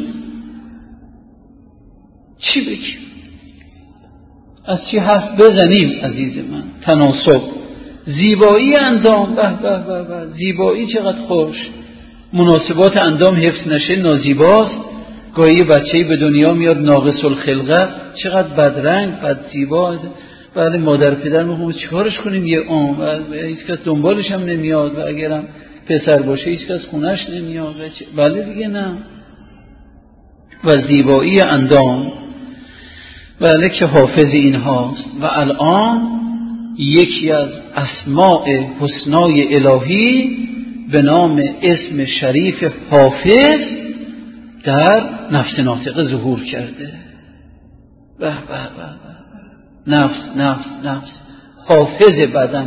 چی بگیم؟ از چی حرف بزنیم عزیز من؟ تناسب، زیبایی اندام، به به به به، زیبایی چقدر خوش. مناسبات اندام حفظ نشه نازیباست. گاهی بچه‌ای به دنیا میاد ناقص الخلقه، چقدر بدرنگ بد زیبا. بله مادر پدر میگه چیکارش کنیم؟ یه هیچ کس دنبالش هم نمیاد و اگرم پسر باشه هیچ کس خونش نمیاد. بله دیگه نه. و زیبایی اندام بله که حافظ این هاست. و الان یکی از اسماء حسنای الهی به نام اسم شریف حافظ در نفس ناطقه ظهور کرده. به به به، نفس حافظ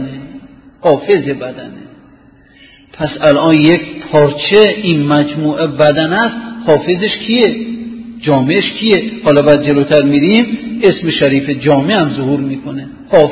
بدنه. پس الان یک پارچه این مجموعه بدن است، حافظش کیه؟ جامعش کیه؟ حالا بعد جلوتر میریم اسم شریف جامع هم ظهور میکنه.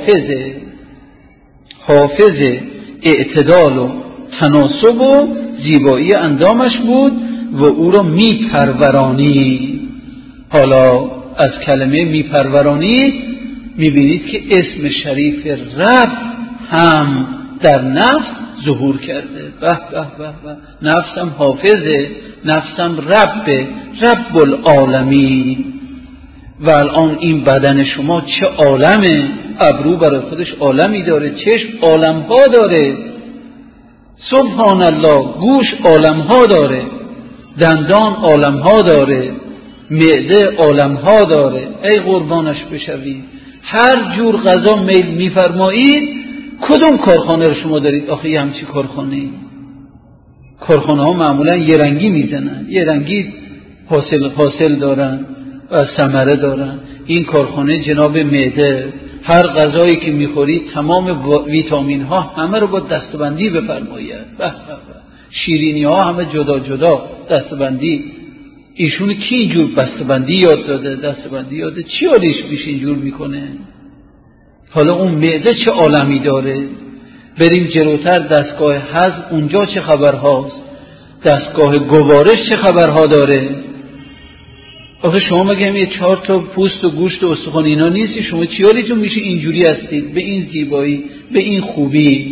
حافظ اعتدال و تناسب و زیبایی اندامش بود و او را میپرورانی. حالا از کلمه میپرورانی میبینید که اسم شریف رب هم در نفس ظهور کرده. به به به به، نفسم حافظه، نفسم رب العالمین. و الان این بدن شما چه عالمه، ابرو برای خودش عالمی داره، چشم عالمها داره، سبحان الله، گوش عالمها داره، دندان عالمها داره، معده عالمها داره. ای قربانش بشوید، هر جور غذا میل میفرمایید. کدوم کارخانه رو شما دارید آخه یه همچی کارخانه؟ کارخانه ها معمولا یه رنگی میزنن، یه رنگی حاصل دارن و ثمره دارن. این کارخانه جناب معده، هر غذایی که میخورید تمام ویتامین ها همه رو با دستبندی بفرمایید. شیرینی ها همه جدا جدا دستبندی. ایشون کی اینجور دستبندی یاد داده؟ دستبندی یاده چی حالیش میشه اینجور میکنه؟ حالا اون معده چه عالمی داره؟ بریم جلوتر دستگاه هضم اونجا چه خبرهاست؟ دستگاه گوارش چه خبرها داره؟ آخه شما مگه یه 4 تا پوست و گوشت و استخوان اینا نیستی؟ شما چی حالیتون میشه اینجوری هستید به این زیبایی، به این خوبی؟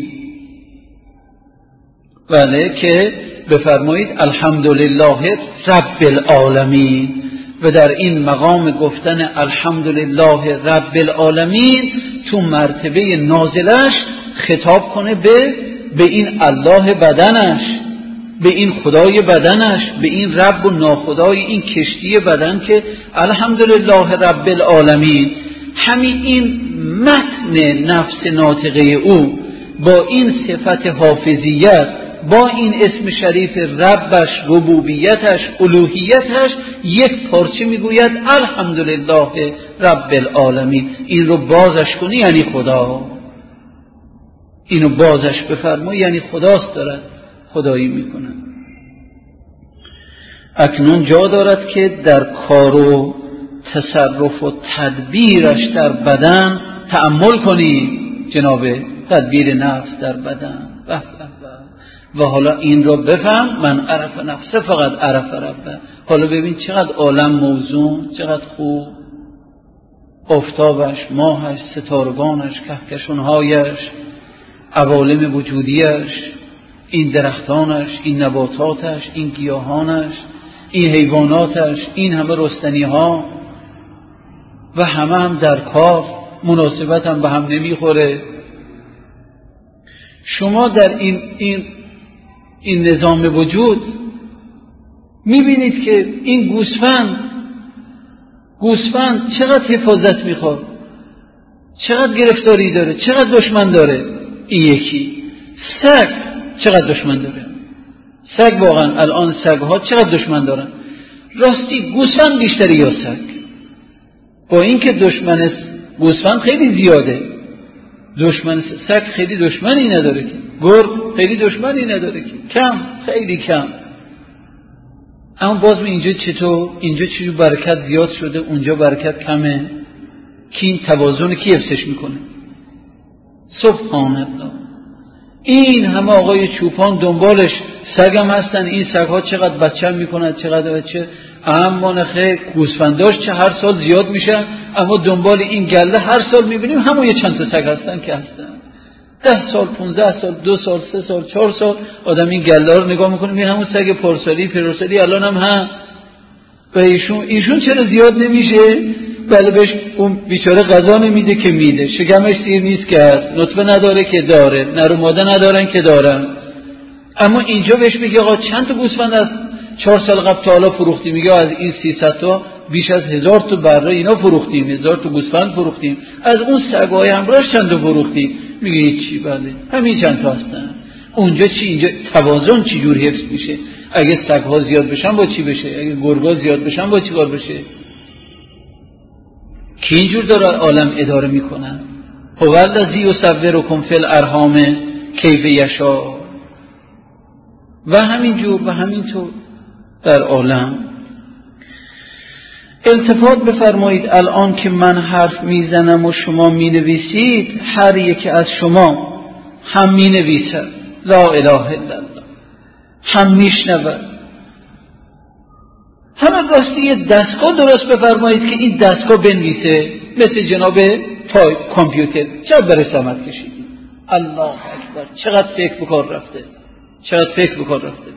بله، که بفرمایید الحمدلله رب العالمین. و در این مقام گفتن الحمدلله رب العالمین تو مرتبه نازلش خطاب کنه به این الله بدنش، به این خدای بدنش، به این رب و ناخدای این کشتی بدن که الحمدلله رب العالمین. همین این متن نفس ناطقه او با این صفت حافظیت، با این اسم شریف ربش، ربوبیتش، الوهیتش، یک پارچه میگوید الحمدلله رب العالمین. این رو بازش کنی یعنی خدا، اینو بازش بفرما یعنی خداست دارد خدایی میکنه. اکنون جا دارد که در کار و تصرف و تدبیرش در بدن تأمل کنید. جناب تدبیر نفس در بدن. و حالا این رو بفهم، من عرف نفسه فقط عرف ربه. حالا ببین چقدر عالم موزون، چقدر خوب، آفتابش، ماهش، ستارگانش، کهکشانهایش، عوالم وجودیش، این درختانش، این نباتاتش، این گیاهانش، این حیواناتش، این همه رستنی ها و همه هم در کار، مناسبت هم به هم نمیخوره. شما در این نظام وجود میبینید که این گوسفند چقدر حفاظت میخواد، چقدر گرفتاری داره، چقدر دشمن داره. این یکی. سگ چقدر دشمن داره. سگ واقعا الان سگ‌ها چقدر دشمن دارن. راستی گوسفند بیشتری یا سگ؟ با اینکه دشمن گوسفند خیلی زیاده، دشمن سگ خیلی دشمنی نداره که، گرگ خیلی دشمنی نداره که، کم، خیلی کم. اما باز اینجا چطور؟ اینجا چجور برکت زیاد شده، اونجا برکت کمه؟ کی این توازن کی حفظش میکنه؟ سبحان الله. این همه آقای چوپان دنبالش سگم هستن. این سگها چقدر بچه میکنن، چقدر بچه. اما نخه گوسفنداش چه هر سال زیاد میشن، اما دنبال این گله هر سال میبینیم همون یه چند تا سگ هستن که هستن. 10 سال، 15 سال، 2 سال، 3 سال، 4 سال آدم این گله رو نگاه میکنه، این همون سگ پارسالی پیرسالی الان هم هست. و ایشون چرا زیاد نمیشه؟ بله بهش اون بیچاره غذا نمیده که میده، شکمش سیر نیست که هست، نطفه نداره که داره، نر و ماده ندارن که دارن. اما اینجا بهش میگه آقا چند تا گوسفند از 4 سال قبل تا حالا فروختیم؟ میگه از این 300 تا بیش از 1000 تا بره اینا فروختیم، 1000 تا گوسفند فروختیم. از اون سگای همراهش چند تا فروختیم؟ میگه چی؟ بله همین چند تا هستن. اونجا چی؟ اینجا توازن چی جور حفظ میشه؟ اگه سگ‌ها زیاد بشن با چی بشه؟ اگه گرگ‌ها زیاد بشن با چی کار بشه؟ کی اینجور داره عالم اداره میکنن؟ هو الذی یصورکم فی الارحام کیف یشاء. و همینجور و همینطور در عالم. التفات بفرمایید الان که من حرف میزنم و شما مینویسید، هر یک از شما هم مینویسد لا اله الا الله، هم میشنود. همه راستی یه دستگاه درست بفرمایید که این دستگاه بنویسه، مثل جناب کامپیوتر. چقدر برای زحمت کشیدید؟ الله اکبر، چقدر فکر بکار رفته، چقدر فکر بکار رفته،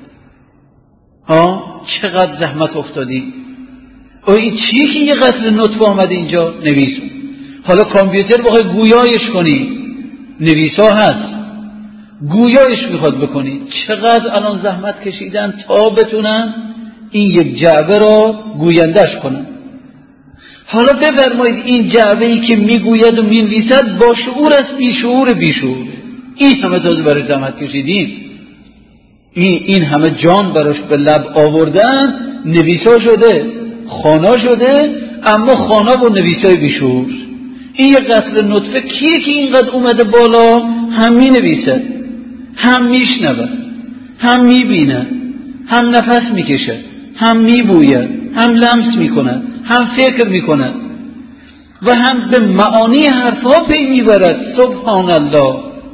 چقدر زحمت افتادی. این چیه که یه قتل نطفه آمده اینجا؟ نویسون. حالا کامپیوتر بخوای گویایش کنی، نویسا هست، گویایش میخواد بکنی. چقدر الان زحمت کشیدن تا بتونن این یک جعبه را گویندش کنن. حالا بفرمایید این جعبه ای که میگوید و مینویسد با شعور است، بیشعور بیشعور. این همه تازه برای زحمت کشیدیم، این همه جان براش به لب آوردن، نویسا شده، خوانا شده، اما خوانا با نویسای بیشعور. این یک قتل نطفه کیه که اینقدر اومده بالا؟ هم می نویسد، هم میشنود، هم میبیند، هم نفس میکشد، هم میبوید، هم لمس میکند، هم فکر میکند و هم به معانی حرفها پی میبرد. سبحان الله.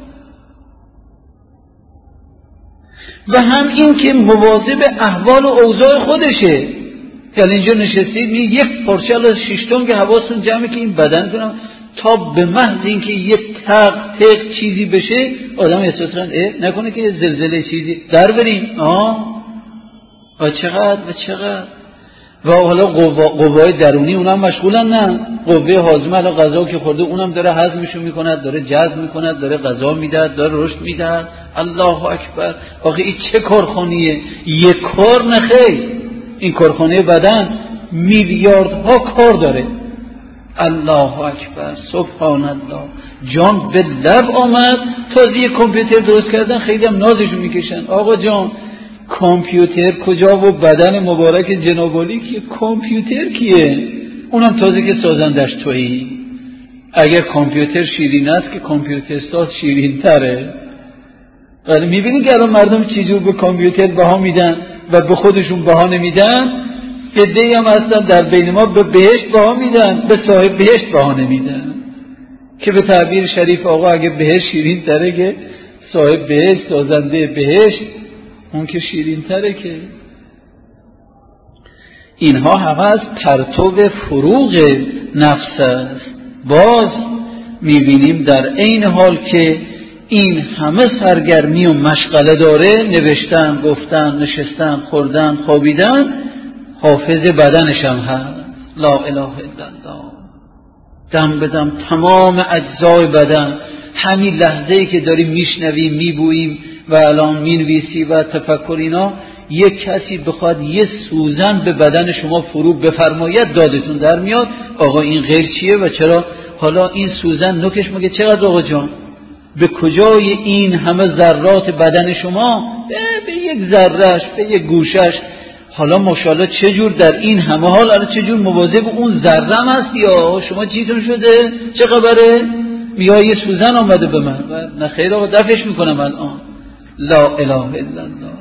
و هم این که مواظب احوال و اوضاع خودشه. یعنی اینجا نشستید یک پارچه از شیشتون که حواستون جمعه که این بدنتون تا به محض اینکه یک تق چیزی بشه آدم احساس کنه نکنه که زلزله چیزی در بریم. و چقدر و حالا قوای درونی اونم مشغولن، نه قوه هاضمه حالا غذا که خورده اونم داره هضمشو میکنه، داره جذب میکنه، داره غذا میده، داره رشد میده. الله اکبر. آخه این چه کارخانیه؟ یک کار نخیر، این کارخانه بدن میلیاردها کار داره. الله اکبر، سبحان الله. جان به لب آمد. تازه یک کامپیوتر درست کردن، خیلی هم نازشو میکشن. آقا جان کامپیوتر کجا و بدن مبارک جناب علی که کامپیوتر کیه؟ اونم تازه که سازندش تویی. اگر کامپیوتر شیرین است که کامپیوتر ساز شیرین تره. ولی میبینی که الان مردم چیزور به کامپیوتر بها میدن و به خودشون بها نمیدن. عده‌ای هم هستن در بین ما به بهشت بها میدن، به صاحب بهشت بها نمیدن. که به تعبیر شریف آقا اگه بهشت شیرین تره که صاحب بهشت، سازنده بهشت، اون که شیرین تره که. اینها همه از پرتو فروغ نفس است. باز میبینیم در عین حال که این همه سرگرمی و مشغله داره، نوشتن، گفتن، نشستن، خوردن، خوابیدن، حافظ بدنش هم هست. لا اله الا الله. دم بدم تمام اجزای بدن، همین لحظه‌ای که داریم میشنویم، میبوییم و الان مینویسی و تفکر اینا، یک کسی بخواد یه سوزن به بدن شما فرو بفرماید دادتون در میاد. آقا این غیر چیه و چرا حالا این سوزن نوکش مگه چقدر آقا جان؟ به کجای این همه ذرات بدن شما؟ به یک ذرهش، به یک گوشش. حالا ماشاءالله چجور در این همه حال الان چجور مواظب اون ذرم هست؟ یا شما چیتون شده؟ چه خبره؟ میگه یه سوزن آمده به من و نه خیر آقا دفعش میکنم الان. لا اله الا الله.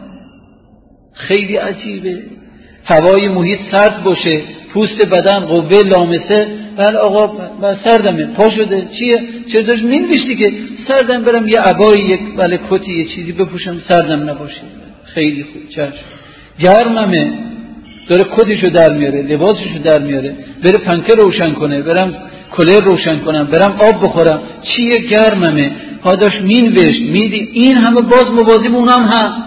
خیلی عجیبه. هوای محیط سرد باشه، پوست بدن قوه لامسه، بله آقا من سردمه، پا شده چیه؟ چرا داشت مینوشتی که سردم برم یه عبایی، یک بله کتی، یه چیزی بپوشم سردم نباشه. خیلی خوب، چشم. گرممه، داره کتشو در میاره، لباسشو در میاره، بره پنکه روشن کنه، برم کولر روشن کنم، برم آب بخورم، چیه؟ گرممه. ها داشت مینوشت، میدی این همه باز مواظب اونم هم.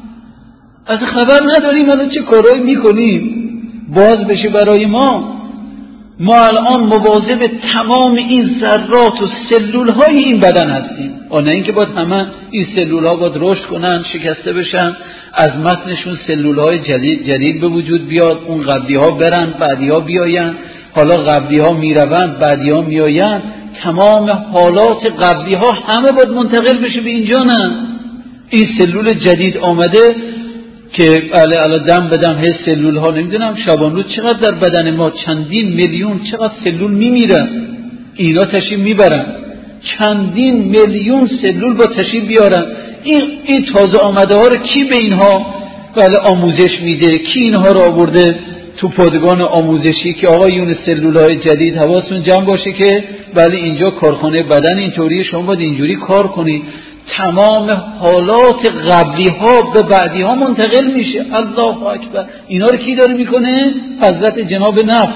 از خبر نداریم الان چه کارایی میکنیم باز بشه برای ما. ما الان مواظب تمام این ذرات و سلول های این بدن هستیم. نه اینکه باید همه این سلول ها باید رشد کنن، شکسته بشن، از متنشون سلول های جدید به وجود بیاد، اون قبلی ها برن، بعدی ها بیاین، حالا قبلی ها میرون، بعدی ها میاین. تمام حالات قبلی ها همه باید منتقل بشه به اینجا. نه این سلول جدید آمده که الان دم بدم هی سلول ها نمیدونم شبان روز چقدر در بدن ما چندین میلیون چقدر سلول میمیرن، اینا تشریف میبرن، چندین میلیون سلول با تشریف بیارن. این تازه آمده ها رو کی به اینها آموزش میده؟ کی اینها رو آورده تو پادگان آموزشی که آقایون سلولای جدید حواستون جمع باشه که بله اینجا کارخانه بدن اینطوری، شما باید اینجوری کار کنید. تمام حالات قبلی ها به بعدی ها منتقل میشه. الله اکبر. اینا رو کی داره میکنه؟ حضرت جناب نفس.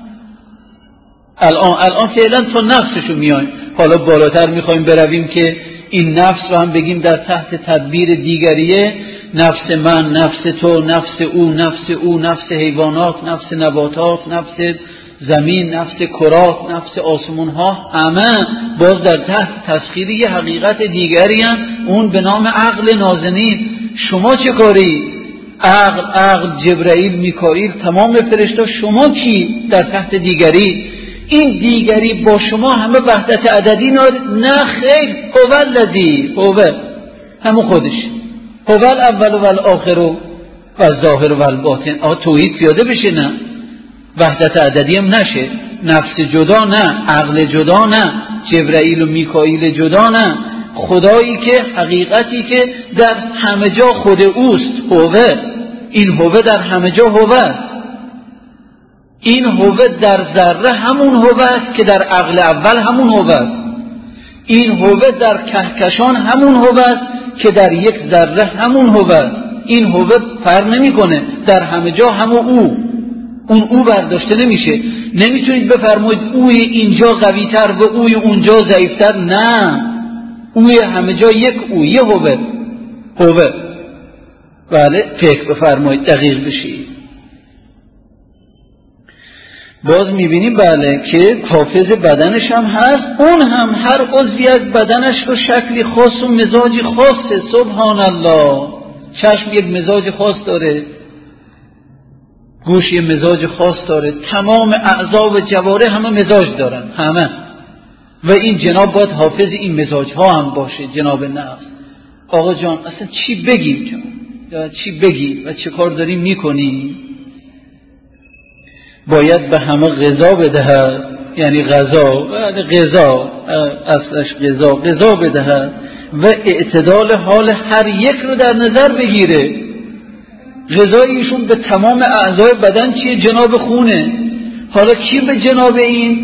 الان فعلا تا نفسشو میایم، حالا بالاتر میخوایم برویم که این نفس رو هم بگیم در تحت تدبیر دیگریه. نفس من، نفس تو، نفس او، نفس او، نفس حیوانات، نفس نباتات، نفس زمین، نفس کرات، نفس آسمون ها، همه باز در تحت تسخیر یه حقیقت دیگری هم، اون به نام عقل نازنین. شما چه کاری؟ عقل، جبرائیل، میکائیل، تمام فرشته. شما کی در تحت دیگری؟ این دیگری با شما همه وحدت عددی نه خیر. هو الذی هو، همون خودش، هو الاول و الاخر و الظاهر و الباطن. توحید پیاده بشه، نه وحدت عددی هم نشه، نفس جدا نه، عقل جدا نه، جبرائیل و میکائیل جدا نه. خدایی که حقیقتی که در همه جا خود اوست، هوه. این هوه در همه جا هوه. این هوه در ذره همون هوه است که در عقل اول همون هوه است. این هوه در کهکشان همون هوه است که در یک ذره همون هوه است. این هوه فرق نمیکنه، در همه جا همون او برداشته نمیشه. نمیتونید بفرمایید اوی اینجا قوی تر و اوی اونجا ضعیفتر. نه، اوی همه جا یک او، یه هوه. بله، فکر بفرمایید، دقیق بشید. باز میبینیم بله که حافظ بدنش هم هست، اون هم هر عضوی از بدنش رو شکلی خاص و مزاجی خاصه. سبحان الله. چشم یک مزاج خاص داره، گوش یک مزاج خاص داره، تمام اعضا و جواره همه مزاج دارن، همه. و این جناب باید حافظ این مزاج ها هم باشه. جناب نفس، آقا جان اصلا چی بگیم جان؟ چی بگی و چه کار داریم میکنی؟ باید به همه غذا بدهد، یعنی غذا اصلش غذا بدهد و اعتدال حال هر یک رو در نظر بگیره. غذای ایشون به تمام اعضای بدن چیه؟ جناب خونه. حالا کی به جناب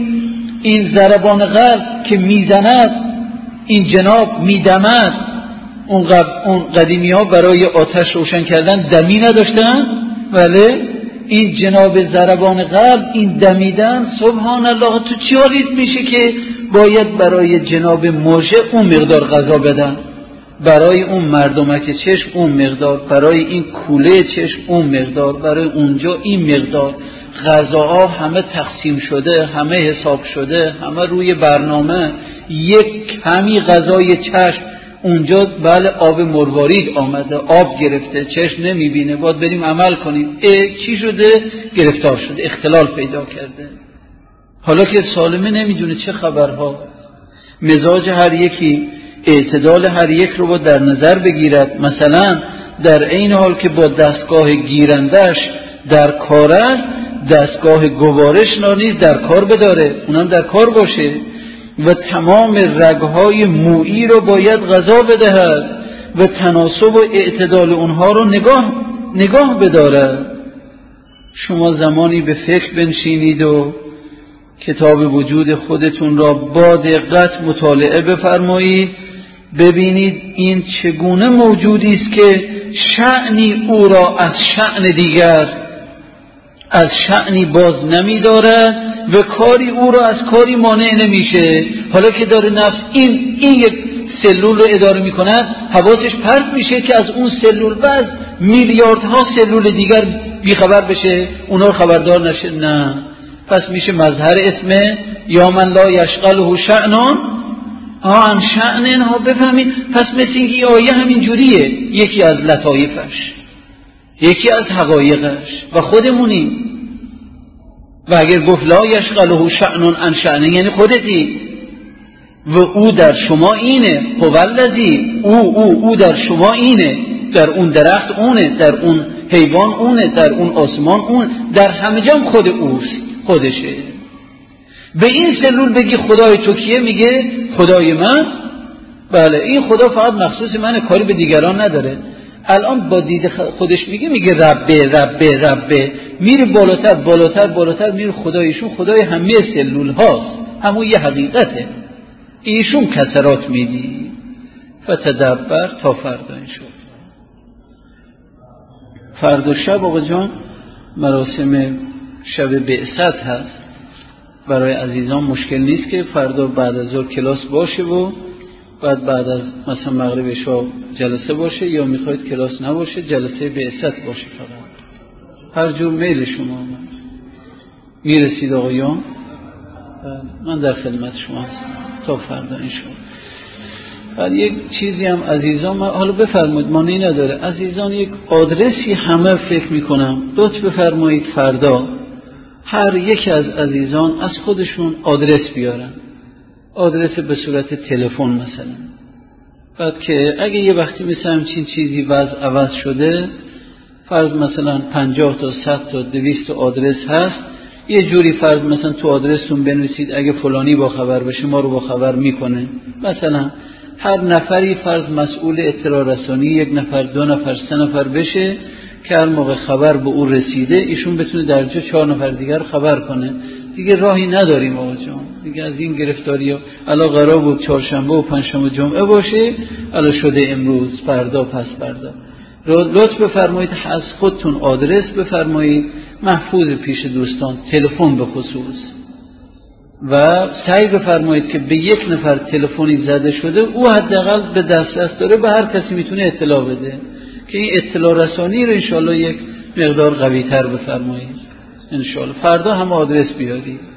این ضربان قلب که میزند، این جناب میدمد. اون قدیمی ها برای آتش روشن کردن دمی نداشتن؟ بله، این جناب ضربان قلب، این دمیدن، سبحان الله. تو چی حالیت میشه که باید برای جناب موشه اون مقدار غذا بدن، برای اون مردمک چشم اون مقدار، برای این کوله چشم اون مقدار، برای اونجا این مقدار. غذاها همه تقسیم شده، همه حساب شده، همه روی برنامه. یک کمی غذای چشم اونجا بله آب مروارید آمده، آب گرفته، چشم نمیبینه، باید بریم عمل کنیم. چی شده؟ گرفتار شده، اختلال پیدا کرده. حالا که سالمه نمیدونه چه خبرها. مزاج هر یکی، اعتدال هر یک رو باید در نظر بگیرد. مثلا در این حال که با دستگاه گیرندش در کار است، دستگاه گوارش نیز در کار بداره، اونم در کار باشه و تمام رگهای مویی رو باید غذا بدهد و تناسب و اعتدال اونها رو نگاه بدارد. شما زمانی به فکر بنشینید و کتاب وجود خودتون را با دقت مطالعه بفرمایید، ببینید این چگونه موجودی است که شأنی او را از شأن دیگر از شأنی باز نمی دارد و کاری او را از کاری مانع نمیشه. حالا که داره نفس این یک سلول رو اداره می کند، حواسش پرت میشه که از اون سلول و از میلیاردها سلول دیگر بیخبر بشه، اونا رو خبردار نشه. نه، پس میشه مظهر اسم یا من لا یشغله شأن عن شأن ها. بفهمید پس مثل اینکه آیه همین جوریه، یکی از لطایفش، یکی از حقایقش و خودمونی. و اگر گفت لا یشغله شأن عن شأن یعنی خودتی و او در شما اینه. هو الذی، او در شما اینه، در اون درخت اونه، در اون حیوان اونه، در اون آسمان اون، در همه جا خود اوست، خودشه. به این سلول بگی خدای تو کیه؟ میگه خدای من. بله، این خدا فقط مخصوص منه، کاری به دیگران نداره. الان با دید خودش میگه ربه میره بالاتر بالاتر بالاتر میره. خدایشون خدای همه سلول هاست، همون یه حقیقته. ایشون کسرات میدی. فتدبر تا فردا این شد. فردا شب آقا جان مراسم شب بعثت هست. برای عزیزان مشکل نیست که فردا بعد از ظهر کلاس باشه و بعد از مثلا مغرب عشا جلسه باشه، یا میخواید کلاس نباشه جلسه بعثت باشه. فقط هر جور میل شما میرسید آقایان. من در خدمت شما هستم تا فردا انشاءالله. بعد یک چیزی هم عزیزان، حالا بفرمایید مانعی نداره، عزیزان یک آدرسی همه فکر میکنم لطف بفرمایید فردا هر یک از عزیزان از خودشون آدرس بیارن، آدرس به صورت تلفن مثلا. بعد که اگه یه وقتی مثل همچین چیزی وضع عوض شده، فرض مثلا 50 تا 100 تا 200 آدرس هست، یه جوری فرض مثلا تو آدرستون بنویسید اگه فلانی با خبر بشه ما رو با خبر میکنه. مثلا هر نفری فرض مسئول اطلاع رسانی، 1 نفر 2 نفر 3 نفر بشه که هر موقع خبر به او رسیده ایشون بتونه در جا 4 نفر دیگر خبر کنه. دیگه راهی نداریم آقا جان دیگه از این گرفتاری‌ها. الان قرار بود چهارشنبه و پنجشنبه جمعه باشه، الان شده امروز، فردا، پس فردا. لطف بفرمایید از خودتون آدرس بفرمایید محفوظ پیش دوستان، تلفن به خصوص، و سعی بفرمایید که به 1 نفر تلفنی زده شده او حداقل به دسترس داره، به هر کسی میتونه اطلاع بده، که این اطلاع رسانی رو انشاءالله یک مقدار قوی تر بفرمایید انشاءالله. فردا هم آدرس بیارید.